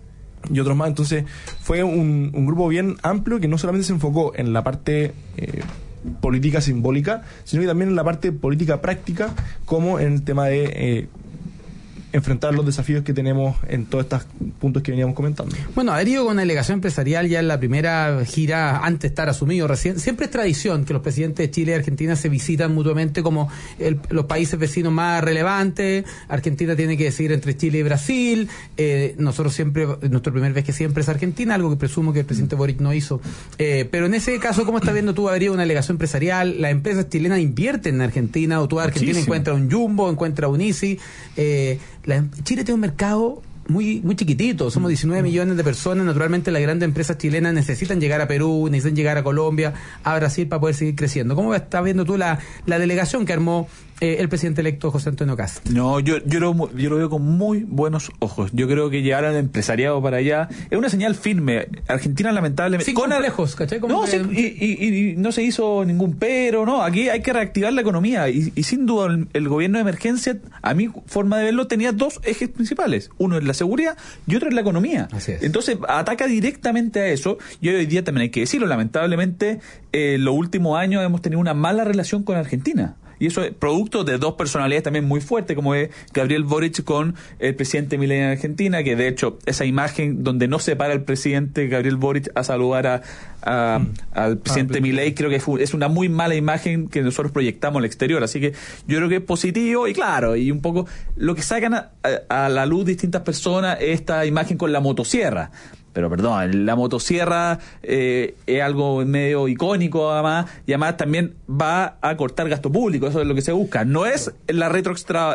y otros más. Entonces fue un, un grupo bien amplio que no solamente se enfocó en la parte eh, política simbólica, sino que también en la parte política práctica, como en el tema de eh, enfrentar los desafíos que tenemos en todos estos puntos que veníamos comentando. Bueno, haber ido con una delegación empresarial ya en la primera gira, antes de estar asumido recién, siempre es tradición que los presidentes de Chile y Argentina se visitan mutuamente como el, los países vecinos más relevantes. Argentina tiene que decidir entre Chile y Brasil. Eh, nosotros siempre, nuestro primer vez que siempre es Argentina, algo que presumo que el presidente Boric no hizo. Eh, pero en ese caso, ¿cómo estás viendo tú haber ido una delegación empresarial? Las empresas chilenas invierten en Argentina, o tú a Argentina Muchísimo. encuentras un Jumbo, encuentras un Easy. Eh, La, Chile tiene un mercado muy muy chiquitito, somos diecinueve millones de personas. Naturalmente las grandes empresas chilenas necesitan llegar a Perú, necesitan llegar a Colombia, a Brasil para poder seguir creciendo. ¿Cómo estás viendo tú la, la delegación que armó eh, el presidente electo José Antonio Kast? No, yo, yo, lo, yo lo veo con muy buenos ojos. Yo creo que llegar al empresariado para allá es una señal firme. Argentina, lamentablemente... Sin complejos, ¿cachai? Como no, que... sí, y, y, y no se hizo ningún pero, no. Aquí hay que reactivar la economía. Y, y sin duda el, el gobierno de emergencia, a mi forma de verlo, tenía dos ejes principales. Uno es la seguridad y otro es la economía. Así es. Entonces ataca directamente a eso. Y hoy día también hay que decirlo, lamentablemente, eh, los últimos años hemos tenido una mala relación con Argentina. Y eso es producto de dos personalidades también muy fuertes, como es Gabriel Boric con el presidente Milei en Argentina, que de hecho esa imagen donde no se para el presidente Gabriel Boric a saludar a, a, mm. al presidente ah, Milei, creo que es una muy mala imagen que nosotros proyectamos al exterior. Así que yo creo que es positivo y claro, y un poco lo que sacan a, a, a la luz distintas personas es esta imagen con la motosierra. Pero perdón, la motosierra eh, es algo medio icónico además, y además también va a cortar gasto público, eso es lo que se busca. No es la retroexcavadora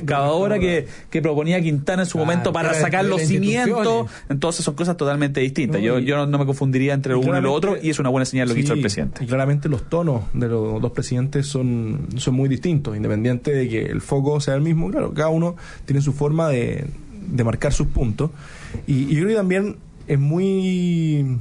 eh, que, que proponía Quintana en su ah, momento para sacar los cimientos. Entonces son cosas totalmente distintas. No, yo yo no, no me confundiría entre lo uno y lo otro, y es una buena señal lo que sí, hizo el presidente. Y claramente los tonos de los dos presidentes son, son muy distintos, independiente de que el foco sea el mismo. Claro, cada uno tiene su forma de, de marcar sus puntos. Y, y yo creo que también es muy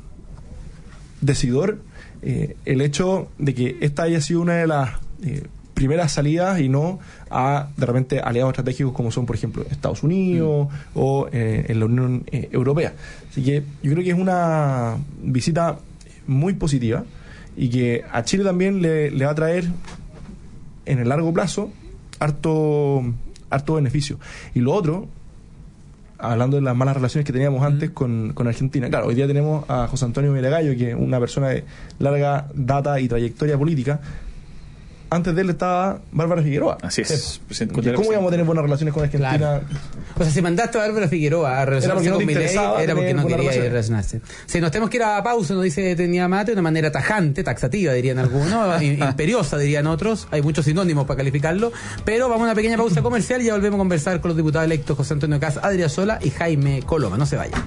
decidor eh, el hecho de que esta haya sido una de las eh, primeras salidas y no a de repente aliados estratégicos como son por ejemplo Estados Unidos mm. o eh, en la Unión eh, Europea. Así que yo creo que es una visita muy positiva y que a Chile también le, le va a traer en el largo plazo harto, harto beneficio. Y lo otro, hablando de las malas relaciones que teníamos antes con, con Argentina, claro, hoy día tenemos a José Antonio Miragallo, que es una persona de larga data y trayectoria política. Antes de él estaba Bárbara Figueroa. Así es. Sí. ¿Cómo íbamos a tener buenas relaciones con Argentina? Claro. O sea, si mandaste a Bárbara Figueroa a relacionarse con Milei, era porque no quería ir a relacionarse. Si nos tenemos que ir a pausa, nos dice Tenía Mate, de una manera tajante, taxativa, dirían algunos, imperiosa, dirían otros. Hay muchos sinónimos para calificarlo. Pero vamos a una pequeña pausa comercial y ya volvemos a conversar con los diputados electos José Antonio Caz, Adrià Sola y Jaime Coloma. No se vayan.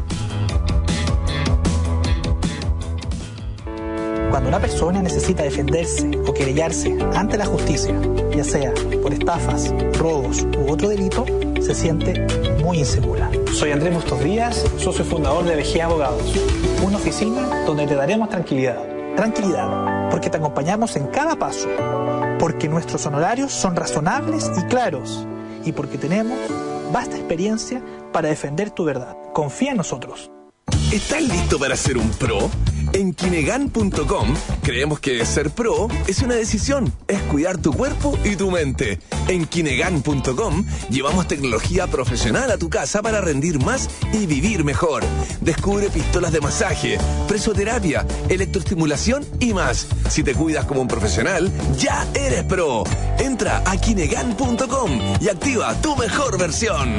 Cuando una persona necesita defenderse o querellarse ante la justicia, ya sea por estafas, robos u otro delito, se siente muy insegura. Soy Andrés Bustos Díaz, socio fundador de V G Abogados. Una oficina donde te daremos tranquilidad. Tranquilidad, porque te acompañamos en cada paso, porque nuestros honorarios son razonables y claros, y porque tenemos vasta experiencia para defender tu verdad. Confía en nosotros. ¿Estás listo para ser un pro? En Kinegan punto com creemos que ser pro es una decisión, es cuidar tu cuerpo y tu mente. En Kinegan punto com llevamos tecnología profesional a tu casa para rendir más y vivir mejor. Descubre pistolas de masaje, presoterapia, electroestimulación y más. Si te cuidas como un profesional, ya eres pro. Entra a Kinegan punto com y activa tu mejor versión.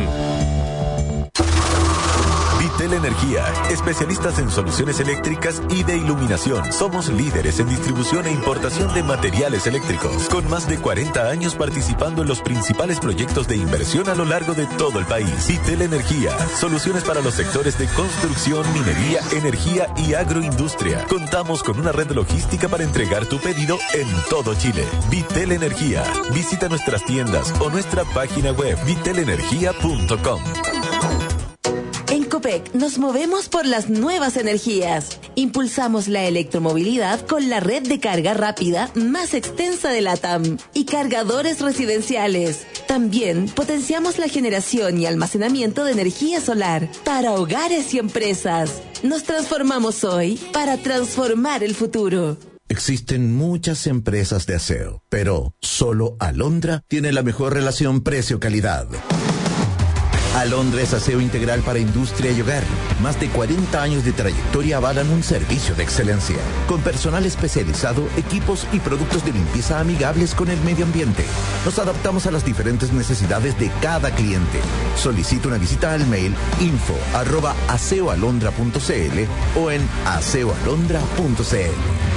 Vitel Energía, especialistas en soluciones eléctricas y de iluminación. Somos líderes en distribución e importación de materiales eléctricos, con más de cuarenta años participando en los principales proyectos de inversión a lo largo de todo el país. Vitel Energía, soluciones para los sectores de construcción, minería, energía y agroindustria. Contamos con una red logística para entregar tu pedido en todo Chile. Vitel Energía, visita nuestras tiendas o nuestra página web vitel energía punto com. En Copec nos movemos por las nuevas energías. Impulsamos la electromovilidad con la red de carga rápida más extensa de LATAM y cargadores residenciales. También potenciamos la generación y almacenamiento de energía solar para hogares y empresas. Nos transformamos hoy para transformar el futuro. Existen muchas empresas de aseo, pero solo Alondra tiene la mejor relación precio-calidad. Alondra es aseo integral para industria y hogar. Más de cuarenta años de trayectoria avalan un servicio de excelencia, con personal especializado, equipos y productos de limpieza amigables con el medio ambiente. Nos adaptamos a las diferentes necesidades de cada cliente. Solicita una visita al mail info arroba aseoalondra punto cl o en aseoalondra punto cl.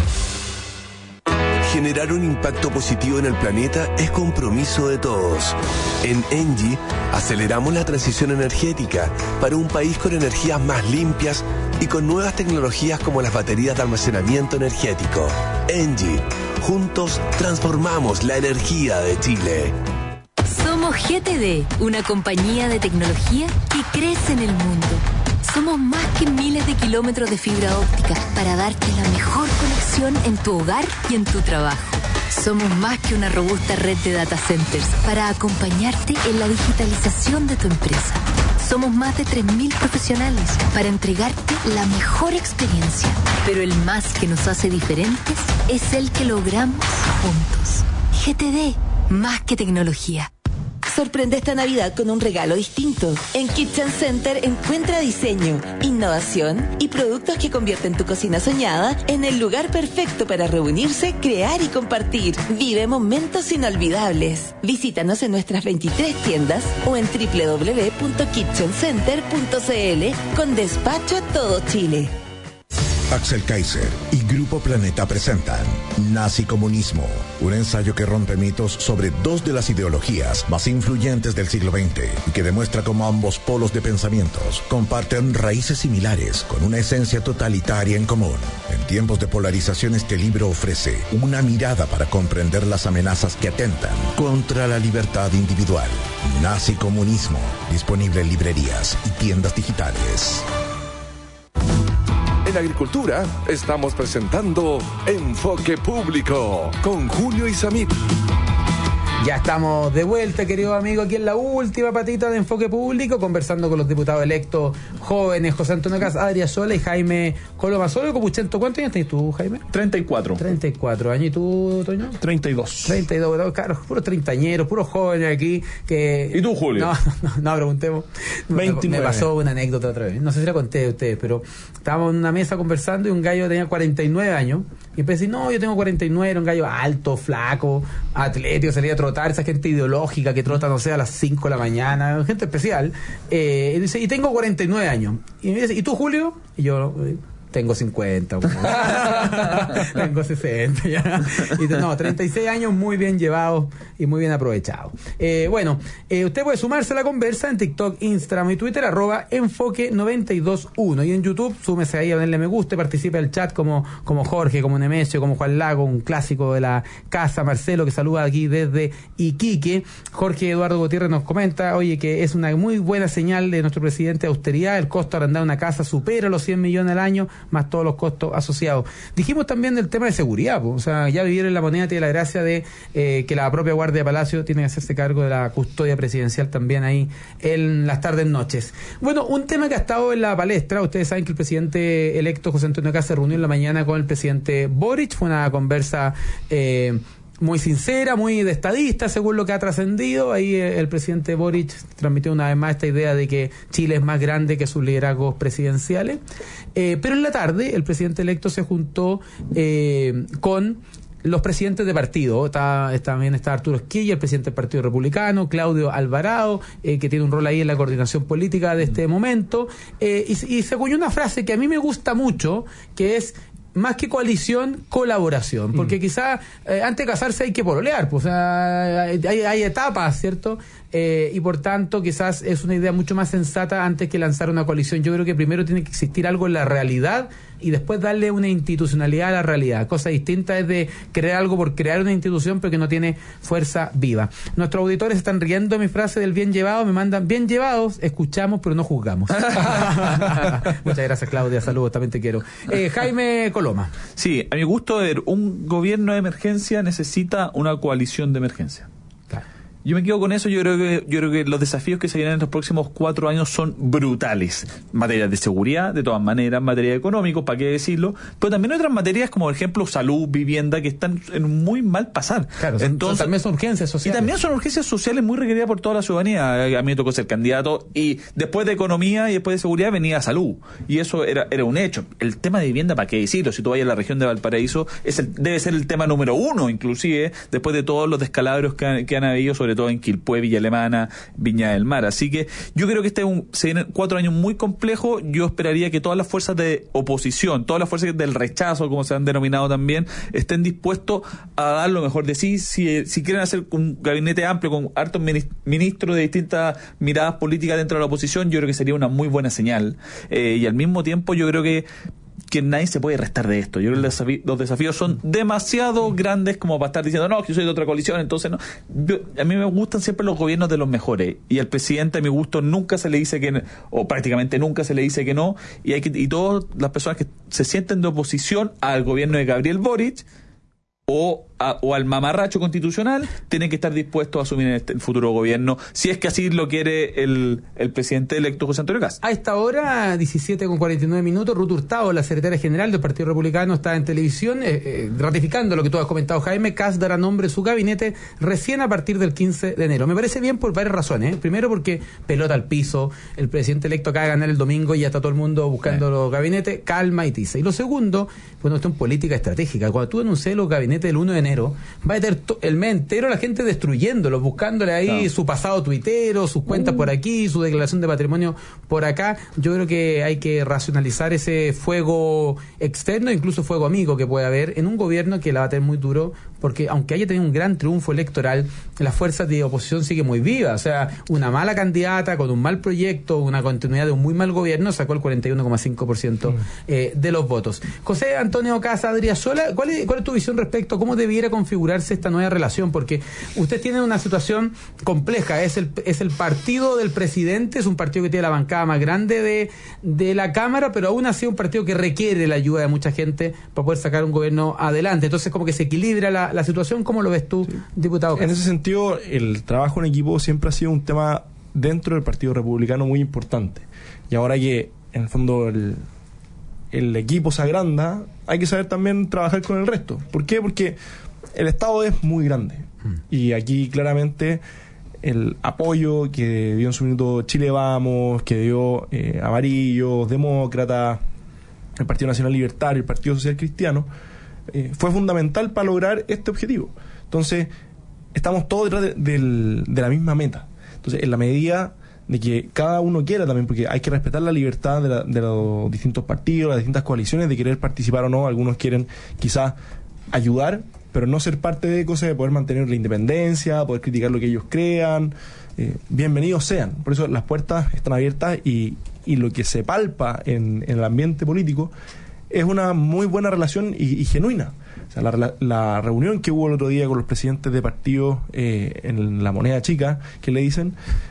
Generar un impacto positivo en el planeta es compromiso de todos. En Engie aceleramos la transición energética para un país con energías más limpias y con nuevas tecnologías como las baterías de almacenamiento energético. Engie, juntos transformamos la energía de Chile. Somos G T D, una compañía de tecnología que crece en el mundo. Somos más que miles de kilómetros de fibra óptica para darte la mejor conexión en tu hogar y en tu trabajo. Somos más que una robusta red de data centers para acompañarte en la digitalización de tu empresa. Somos más de tres mil profesionales para entregarte la mejor experiencia. Pero el más que nos hace diferentes es el que logramos juntos. G T D, más que tecnología. Sorprende esta Navidad con un regalo distinto. En Kitchen Center encuentra diseño, innovación y productos que convierten tu cocina soñada en el lugar perfecto para reunirse, crear y compartir. Vive momentos inolvidables. Visítanos en nuestras veintitrés tiendas o en doble u doble u doble u punto kitchen center punto cl con despacho a todo Chile. Axel Kaiser y Grupo Planeta presentan Nazi Comunismo, un ensayo que rompe mitos sobre dos de las ideologías más influyentes del siglo veinte y que demuestra cómo ambos polos de pensamientos comparten raíces similares con una esencia totalitaria en común. En tiempos de polarización, este libro ofrece una mirada para comprender las amenazas que atentan contra la libertad individual. Nazi Comunismo, disponible en librerías y tiendas digitales. En Agricultura estamos presentando Enfoque Público con Julio Isamit. Ya estamos de vuelta, querido amigo, aquí en la última patita de Enfoque Público, conversando con los diputados electos jóvenes, José Antonio Caz, Adrià Sola y Jaime Coloma. Solo Copuchento, ¿cuántos años tienes tú, Jaime? treinta y cuatro. treinta y cuatro años. ¿Y tú, Toño? treinta y dos. treinta y dos, claro, puros treintañeros, puros jóvenes aquí. Que... ¿Y tú, Julio? No, no, no, preguntemos. veintinueve. Me pasó una anécdota otra vez. No sé si la conté a ustedes, pero estábamos en una mesa conversando y un gallo tenía cuarenta y nueve años. Y empecé a decir, no, yo tengo cuarenta y nueve, era un gallo alto, flaco, atlético, salía a trotar, esa gente ideológica que trota, no sé, a las cinco de la mañana, gente especial. Eh, y dice, y tengo cuarenta y nueve años. Y me dice, ¿y tú, Julio? Y yo... tengo cincuenta, tengo sesenta ya. Y, no, treinta y seis años muy bien llevados y muy bien aprovechados. Eh, bueno, eh, usted puede sumarse a la conversa en TikTok, Instagram y Twitter, arroba enfoque noventa y dos uno. Y en YouTube, súmese ahí a darle me gusta, participe del chat como, como Jorge, como Nemesio, como Juan Lago, un clásico de la casa, Marcelo, que saluda aquí desde Iquique. Jorge Eduardo Gutiérrez nos comenta, oye, que es una muy buena señal de nuestro presidente de austeridad. El costo de arrendar una casa supera los cien millones al año, más todos los costos asociados. Dijimos también del tema de seguridad, pues, o sea, ya vivir en La Moneda tiene la gracia de eh, que la propia Guardia de Palacio tiene que hacerse cargo de la custodia presidencial también ahí en las tardes noches. Bueno, un tema que ha estado en la palestra, ustedes saben que el presidente electo José Antonio Caz se reunió en la mañana con el presidente Boric, fue una conversa eh, muy sincera, muy de estadista, según lo que ha trascendido. Ahí eh, el presidente Boric transmitió una vez más esta idea de que Chile es más grande que sus liderazgos presidenciales. Eh, pero en la tarde el presidente electo se juntó eh, con los presidentes de partido. Está, está, también está Arturo Esquilla, el presidente del Partido Republicano, Claudio Alvarado, eh, que tiene un rol ahí en la coordinación política de este momento. Eh, y, y se acuñó una frase que a mí me gusta mucho, que es: más que coalición, colaboración. Porque mm. quizá eh, antes de casarse hay que pololear, pues, o sea, hay, hay etapas, ¿cierto? Eh, y por tanto quizás es una idea mucho más sensata antes que lanzar una coalición. Yo creo que primero tiene que existir algo en la realidad y después darle una institucionalidad a la realidad. Cosa distinta es de crear algo por crear una institución pero que no tiene fuerza viva. Nuestros auditores están riendo de mi frase del bien llevado, me mandan bien llevados, escuchamos pero no juzgamos. Muchas gracias, Claudia, saludos, también te quiero. Eh, Jaime Coloma. Sí, a mi gusto, ver, un gobierno de emergencia necesita una coalición de emergencia. Yo me quedo con eso. Yo creo que yo creo que los desafíos que se vienen en los próximos cuatro años son brutales. Materias de seguridad, de todas maneras, materia económica, para qué decirlo, pero también otras materias como, por ejemplo, salud, vivienda, que están en muy mal pasar. Claro, entonces son, también son urgencias sociales. Y también son urgencias sociales muy requeridas por toda la ciudadanía. A mí me tocó ser candidato y después de economía y después de seguridad venía salud. Y eso era era un hecho. El tema de vivienda, para qué decirlo, si tú vas a la región de Valparaíso, es el, debe ser el tema número uno, inclusive, después de todos los descalabros que han, que han habido, sobre todo en Quilpué, Villa Alemana, Viña del Mar. Así que yo creo que este es un, se vienen cuatro años muy complejos. Yo esperaría que todas las fuerzas de oposición, todas las fuerzas del rechazo, como se han denominado también, estén dispuestos a dar lo mejor de sí. Si, si quieren hacer un gabinete amplio con hartos ministros de distintas miradas políticas dentro de la oposición, yo creo que sería una muy buena señal. Eh, y al mismo tiempo yo creo que que nadie se puede restar de esto. Yo creo que los desafíos, los desafíos son demasiado grandes como para estar diciendo, no, que yo soy de otra coalición, entonces no. Yo, a mí me gustan siempre los gobiernos de los mejores, y al presidente, a mi gusto, nunca se le dice que, o prácticamente nunca se le dice que no, y hay que, y todas las personas que se sienten de oposición al gobierno de Gabriel Boric o, a, o al mamarracho constitucional tienen que estar dispuestos a asumir este, el futuro gobierno, si es que así lo quiere el, el presidente electo José Antonio Caz. A esta hora, diecisiete con cuarenta y nueve minutos, Ruth Hurtado, la secretaria general del Partido Republicano, está en televisión eh, eh, ratificando lo que tú has comentado, Jaime. Caz dará nombre a su gabinete recién a partir del quince de enero. Me parece bien por varias razones, ¿eh? Primero porque pelota al piso, el presidente electo acaba de ganar el domingo y ya está todo el mundo buscando eh. los gabinetes, calma y tiza. Y lo segundo, bueno, esto es política estratégica. Cuando tú anuncias los gabinetes el uno de enero, va a tener el mes entero la gente destruyéndolos, buscándole ahí claro. su pasado tuitero, sus cuentas uh. por aquí, su declaración de patrimonio por acá. Yo creo que hay que racionalizar ese fuego externo, incluso fuego amigo que puede haber en un gobierno que la va a tener muy duro, porque aunque haya tenido un gran triunfo electoral, las fuerzas de oposición siguen muy vivas. O sea, una mala candidata con un mal proyecto, una continuidad de un muy mal gobierno, sacó el cuarenta y uno coma cinco por ciento mm. eh, de los votos. José Antonio Caz, Adrià Sola, ¿cuál es, ¿cuál es tu visión respecto a cómo debía debiera configurarse esta nueva relación? Porque usted tiene una situación compleja, es el, es el partido del presidente, es un partido que tiene la bancada más grande de, de la Cámara, pero aún así es un partido que requiere la ayuda de mucha gente para poder sacar un gobierno adelante. Entonces, como que se equilibra la, la situación. ¿Cómo lo ves tú, sí. diputado? En ese sentido, el trabajo en equipo siempre ha sido un tema dentro del Partido Republicano muy importante. Y ahora que, en el fondo, el, el equipo se agranda, hay que saber también trabajar con el resto. ¿Por qué? Porque el Estado es muy grande. Mm. Y aquí, claramente, el apoyo que dio en su minuto Chile Vamos, que dio eh, Amarillos, Demócratas, el Partido Nacional Libertario, el Partido Social Cristiano, eh, fue fundamental para lograr este objetivo. Entonces, estamos todos detrás de, de, de la misma meta. Entonces, en la medida de que cada uno quiera también, porque hay que respetar la libertad de, la, de los distintos partidos, las distintas coaliciones, de querer participar o no. Algunos quieren quizás ayudar, pero no ser parte de cosas, de poder mantener la independencia, poder criticar lo que ellos crean. Eh, bienvenidos sean. Por eso las puertas están abiertas y, y lo que se palpa en, en el ambiente político es una muy buena relación y, y genuina. O sea, la, la reunión que hubo el otro día con los presidentes de partidos eh, en la Moneda Chica, que le dicen,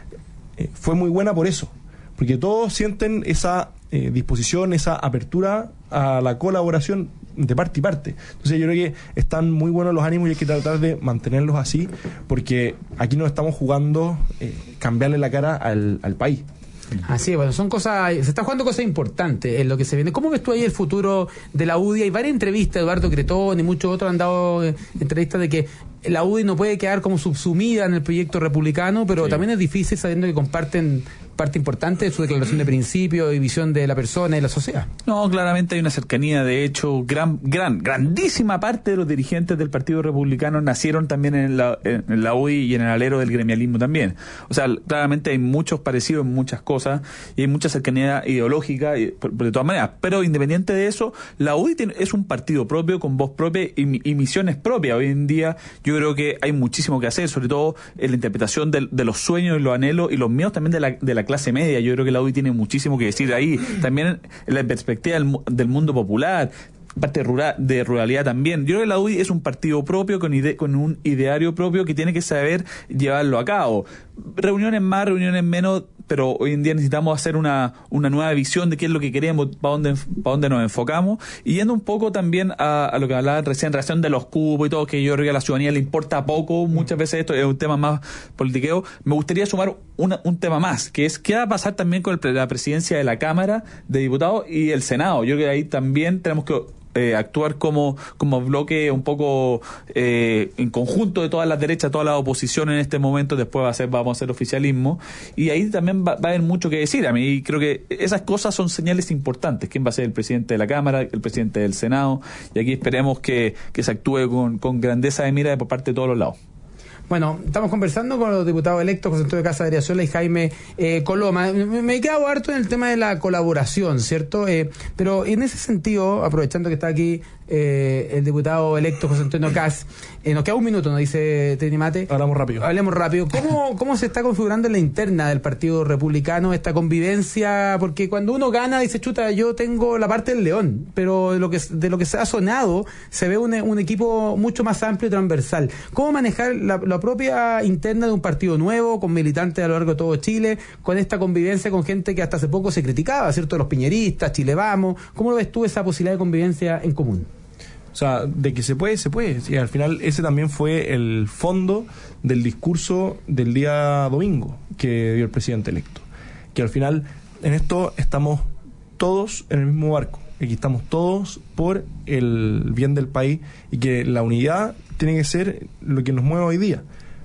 eh, fue muy buena por eso, porque todos sienten esa eh, disposición, esa apertura a la colaboración de parte y parte. Entonces yo creo que están muy buenos los ánimos y hay que tratar de mantenerlos así, porque aquí nos estamos jugando eh, cambiarle la cara al, al país. Así es, bueno, son cosas, se está jugando cosas importantes en lo que se viene. ¿Cómo ves tú ahí el futuro de la U D I? Hay varias entrevistas, Eduardo Cretón y muchos otros han dado eh, entrevistas de que la U D I no puede quedar como subsumida en el proyecto republicano, pero sí. también es difícil sabiendo que comparten parte importante de su declaración de principio y visión de la persona y la sociedad. No, claramente hay una cercanía. De hecho, gran, gran, grandísima parte de los dirigentes del Partido Republicano nacieron también en la, en la U D I y en el alero del gremialismo también. O sea, claramente hay muchos parecidos en muchas cosas y hay mucha cercanía ideológica y, de todas maneras. Pero independiente de eso, la U D I tiene, es un partido propio, con voz propia y, y misiones propias. Hoy en día yo creo que hay muchísimo que hacer, sobre todo en la interpretación de, de los sueños y los anhelos y los miedos también de la, de la clase media. Yo creo que la U D I tiene muchísimo que decir ahí, también en la perspectiva del, del mundo popular, parte rural, de ruralidad también. Yo creo que la U D I es un partido propio con, ide, con un ideario propio que tiene que saber llevarlo a cabo. Reuniones más, reuniones menos, pero hoy en día necesitamos hacer una, una nueva visión de qué es lo que queremos, para dónde, para dónde nos enfocamos, y yendo un poco también a, a lo que hablaba recién, en relación de los cupos y todo, que yo creo que a la ciudadanía le importa poco, muchas veces esto es un tema más politiqueo. Me gustaría sumar una, un tema más, que es qué va a pasar también con el, la presidencia de la Cámara de Diputados y el Senado. Yo creo que ahí también tenemos que Eh, actuar como, como bloque un poco eh, en conjunto de todas las derechas, toda la oposición en este momento. Después va a ser, vamos a hacer oficialismo, y ahí también va, va a haber mucho que decir. A mí creo que esas cosas son señales importantes. ¿Quién va a ser el presidente de la Cámara, el presidente del Senado? Y aquí esperemos que, que se actúe con, con grandeza de mira por parte de todos los lados. Bueno, estamos conversando con los diputados electos José Antonio Casa Ariosola y Jaime eh, Coloma. Me, me he quedado harto en el tema de la colaboración, ¿cierto? Eh, pero en ese sentido, aprovechando que está aquí eh, el diputado electo José Antonio Cas, eh, nos queda un minuto, nos dice Trini Mate. Hablamos rápido. Hablemos rápido. ¿Cómo, ¿Cómo se está configurando en la interna del Partido Republicano esta convivencia? Porque cuando uno gana dice, chuta, yo tengo la parte del león, pero de lo que, de lo que se ha sonado se ve un, un equipo mucho más amplio y transversal. ¿Cómo manejar la, la propia interna de un partido nuevo, con militantes a lo largo de todo Chile, con esta convivencia con gente que hasta hace poco se criticaba, ¿cierto? Los piñeristas, Chile Vamos. ¿Cómo lo ves tú esa posibilidad de convivencia en común? O sea, de que se puede, se puede. Y al final ese también fue el fondo del discurso del día domingo que dio el presidente electo. Que al final en esto estamos todos en el mismo barco. Aquí estamos todos por el bien del país y que la unidad tiene que ser lo que nos mueve hoy día.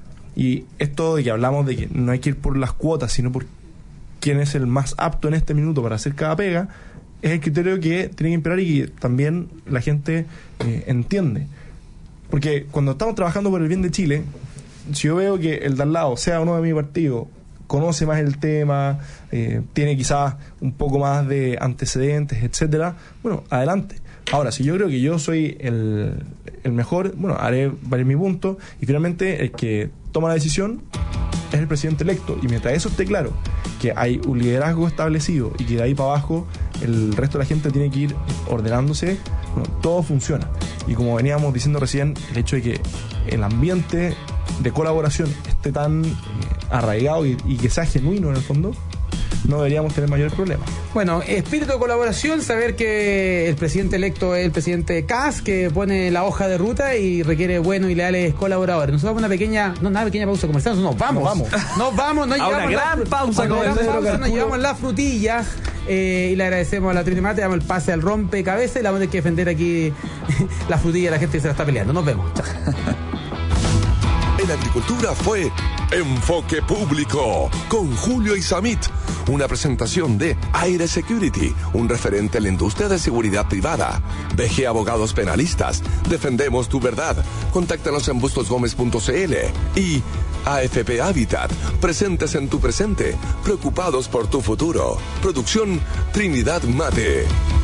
Y esto de que hablamos de que no hay que ir por las cuotas, sino por quién es el más apto en este minuto para hacer cada pega, es el criterio que tiene que imperar y que también la gente eh, entiende. Porque cuando estamos trabajando por el bien de Chile, si yo veo que el de al lado, sea uno de mi partido, conoce más el tema, eh, tiene quizás un poco más de antecedentes, etcétera, bueno, adelante. Ahora, si yo creo que yo soy el, el mejor, bueno, haré valer mi punto, y finalmente el que toma la decisión es el presidente electo. Y mientras eso esté claro, que hay un liderazgo establecido y que de ahí para abajo el resto de la gente tiene que ir ordenándose, bueno, todo funciona. Y como veníamos diciendo recién, el hecho de que el ambiente de colaboración esté tan eh, arraigado y, y que sea genuino en el fondo, no deberíamos tener mayores problemas. Bueno, espíritu de colaboración, saber que el presidente electo es el presidente Kast, que pone la hoja de ruta y requiere buenos y leales colaboradores. Nosotros vamos a una pequeña, no, una pequeña pausa comercial, nosotros nos vamos. Nos vamos, nos vamos, nos a llevamos una gran la, pausa comercial. comercial. Pausa, nos llevamos las frutillas eh, y le agradecemos a la Trinimate, le damos el pase al rompecabezas y la vamos a tener que defender aquí la frutilla, la gente que se la está peleando. Nos vemos. Chao. En agricultura fue Enfoque Público con Julio Isamit, una presentación de Aire Security, un referente en la industria de seguridad privada. B G Abogados Penalistas, defendemos tu verdad. Contáctanos en bustos gómez punto c l y A F P Habitat, presentes en tu presente, preocupados por tu futuro. Producción Trinidad Mate.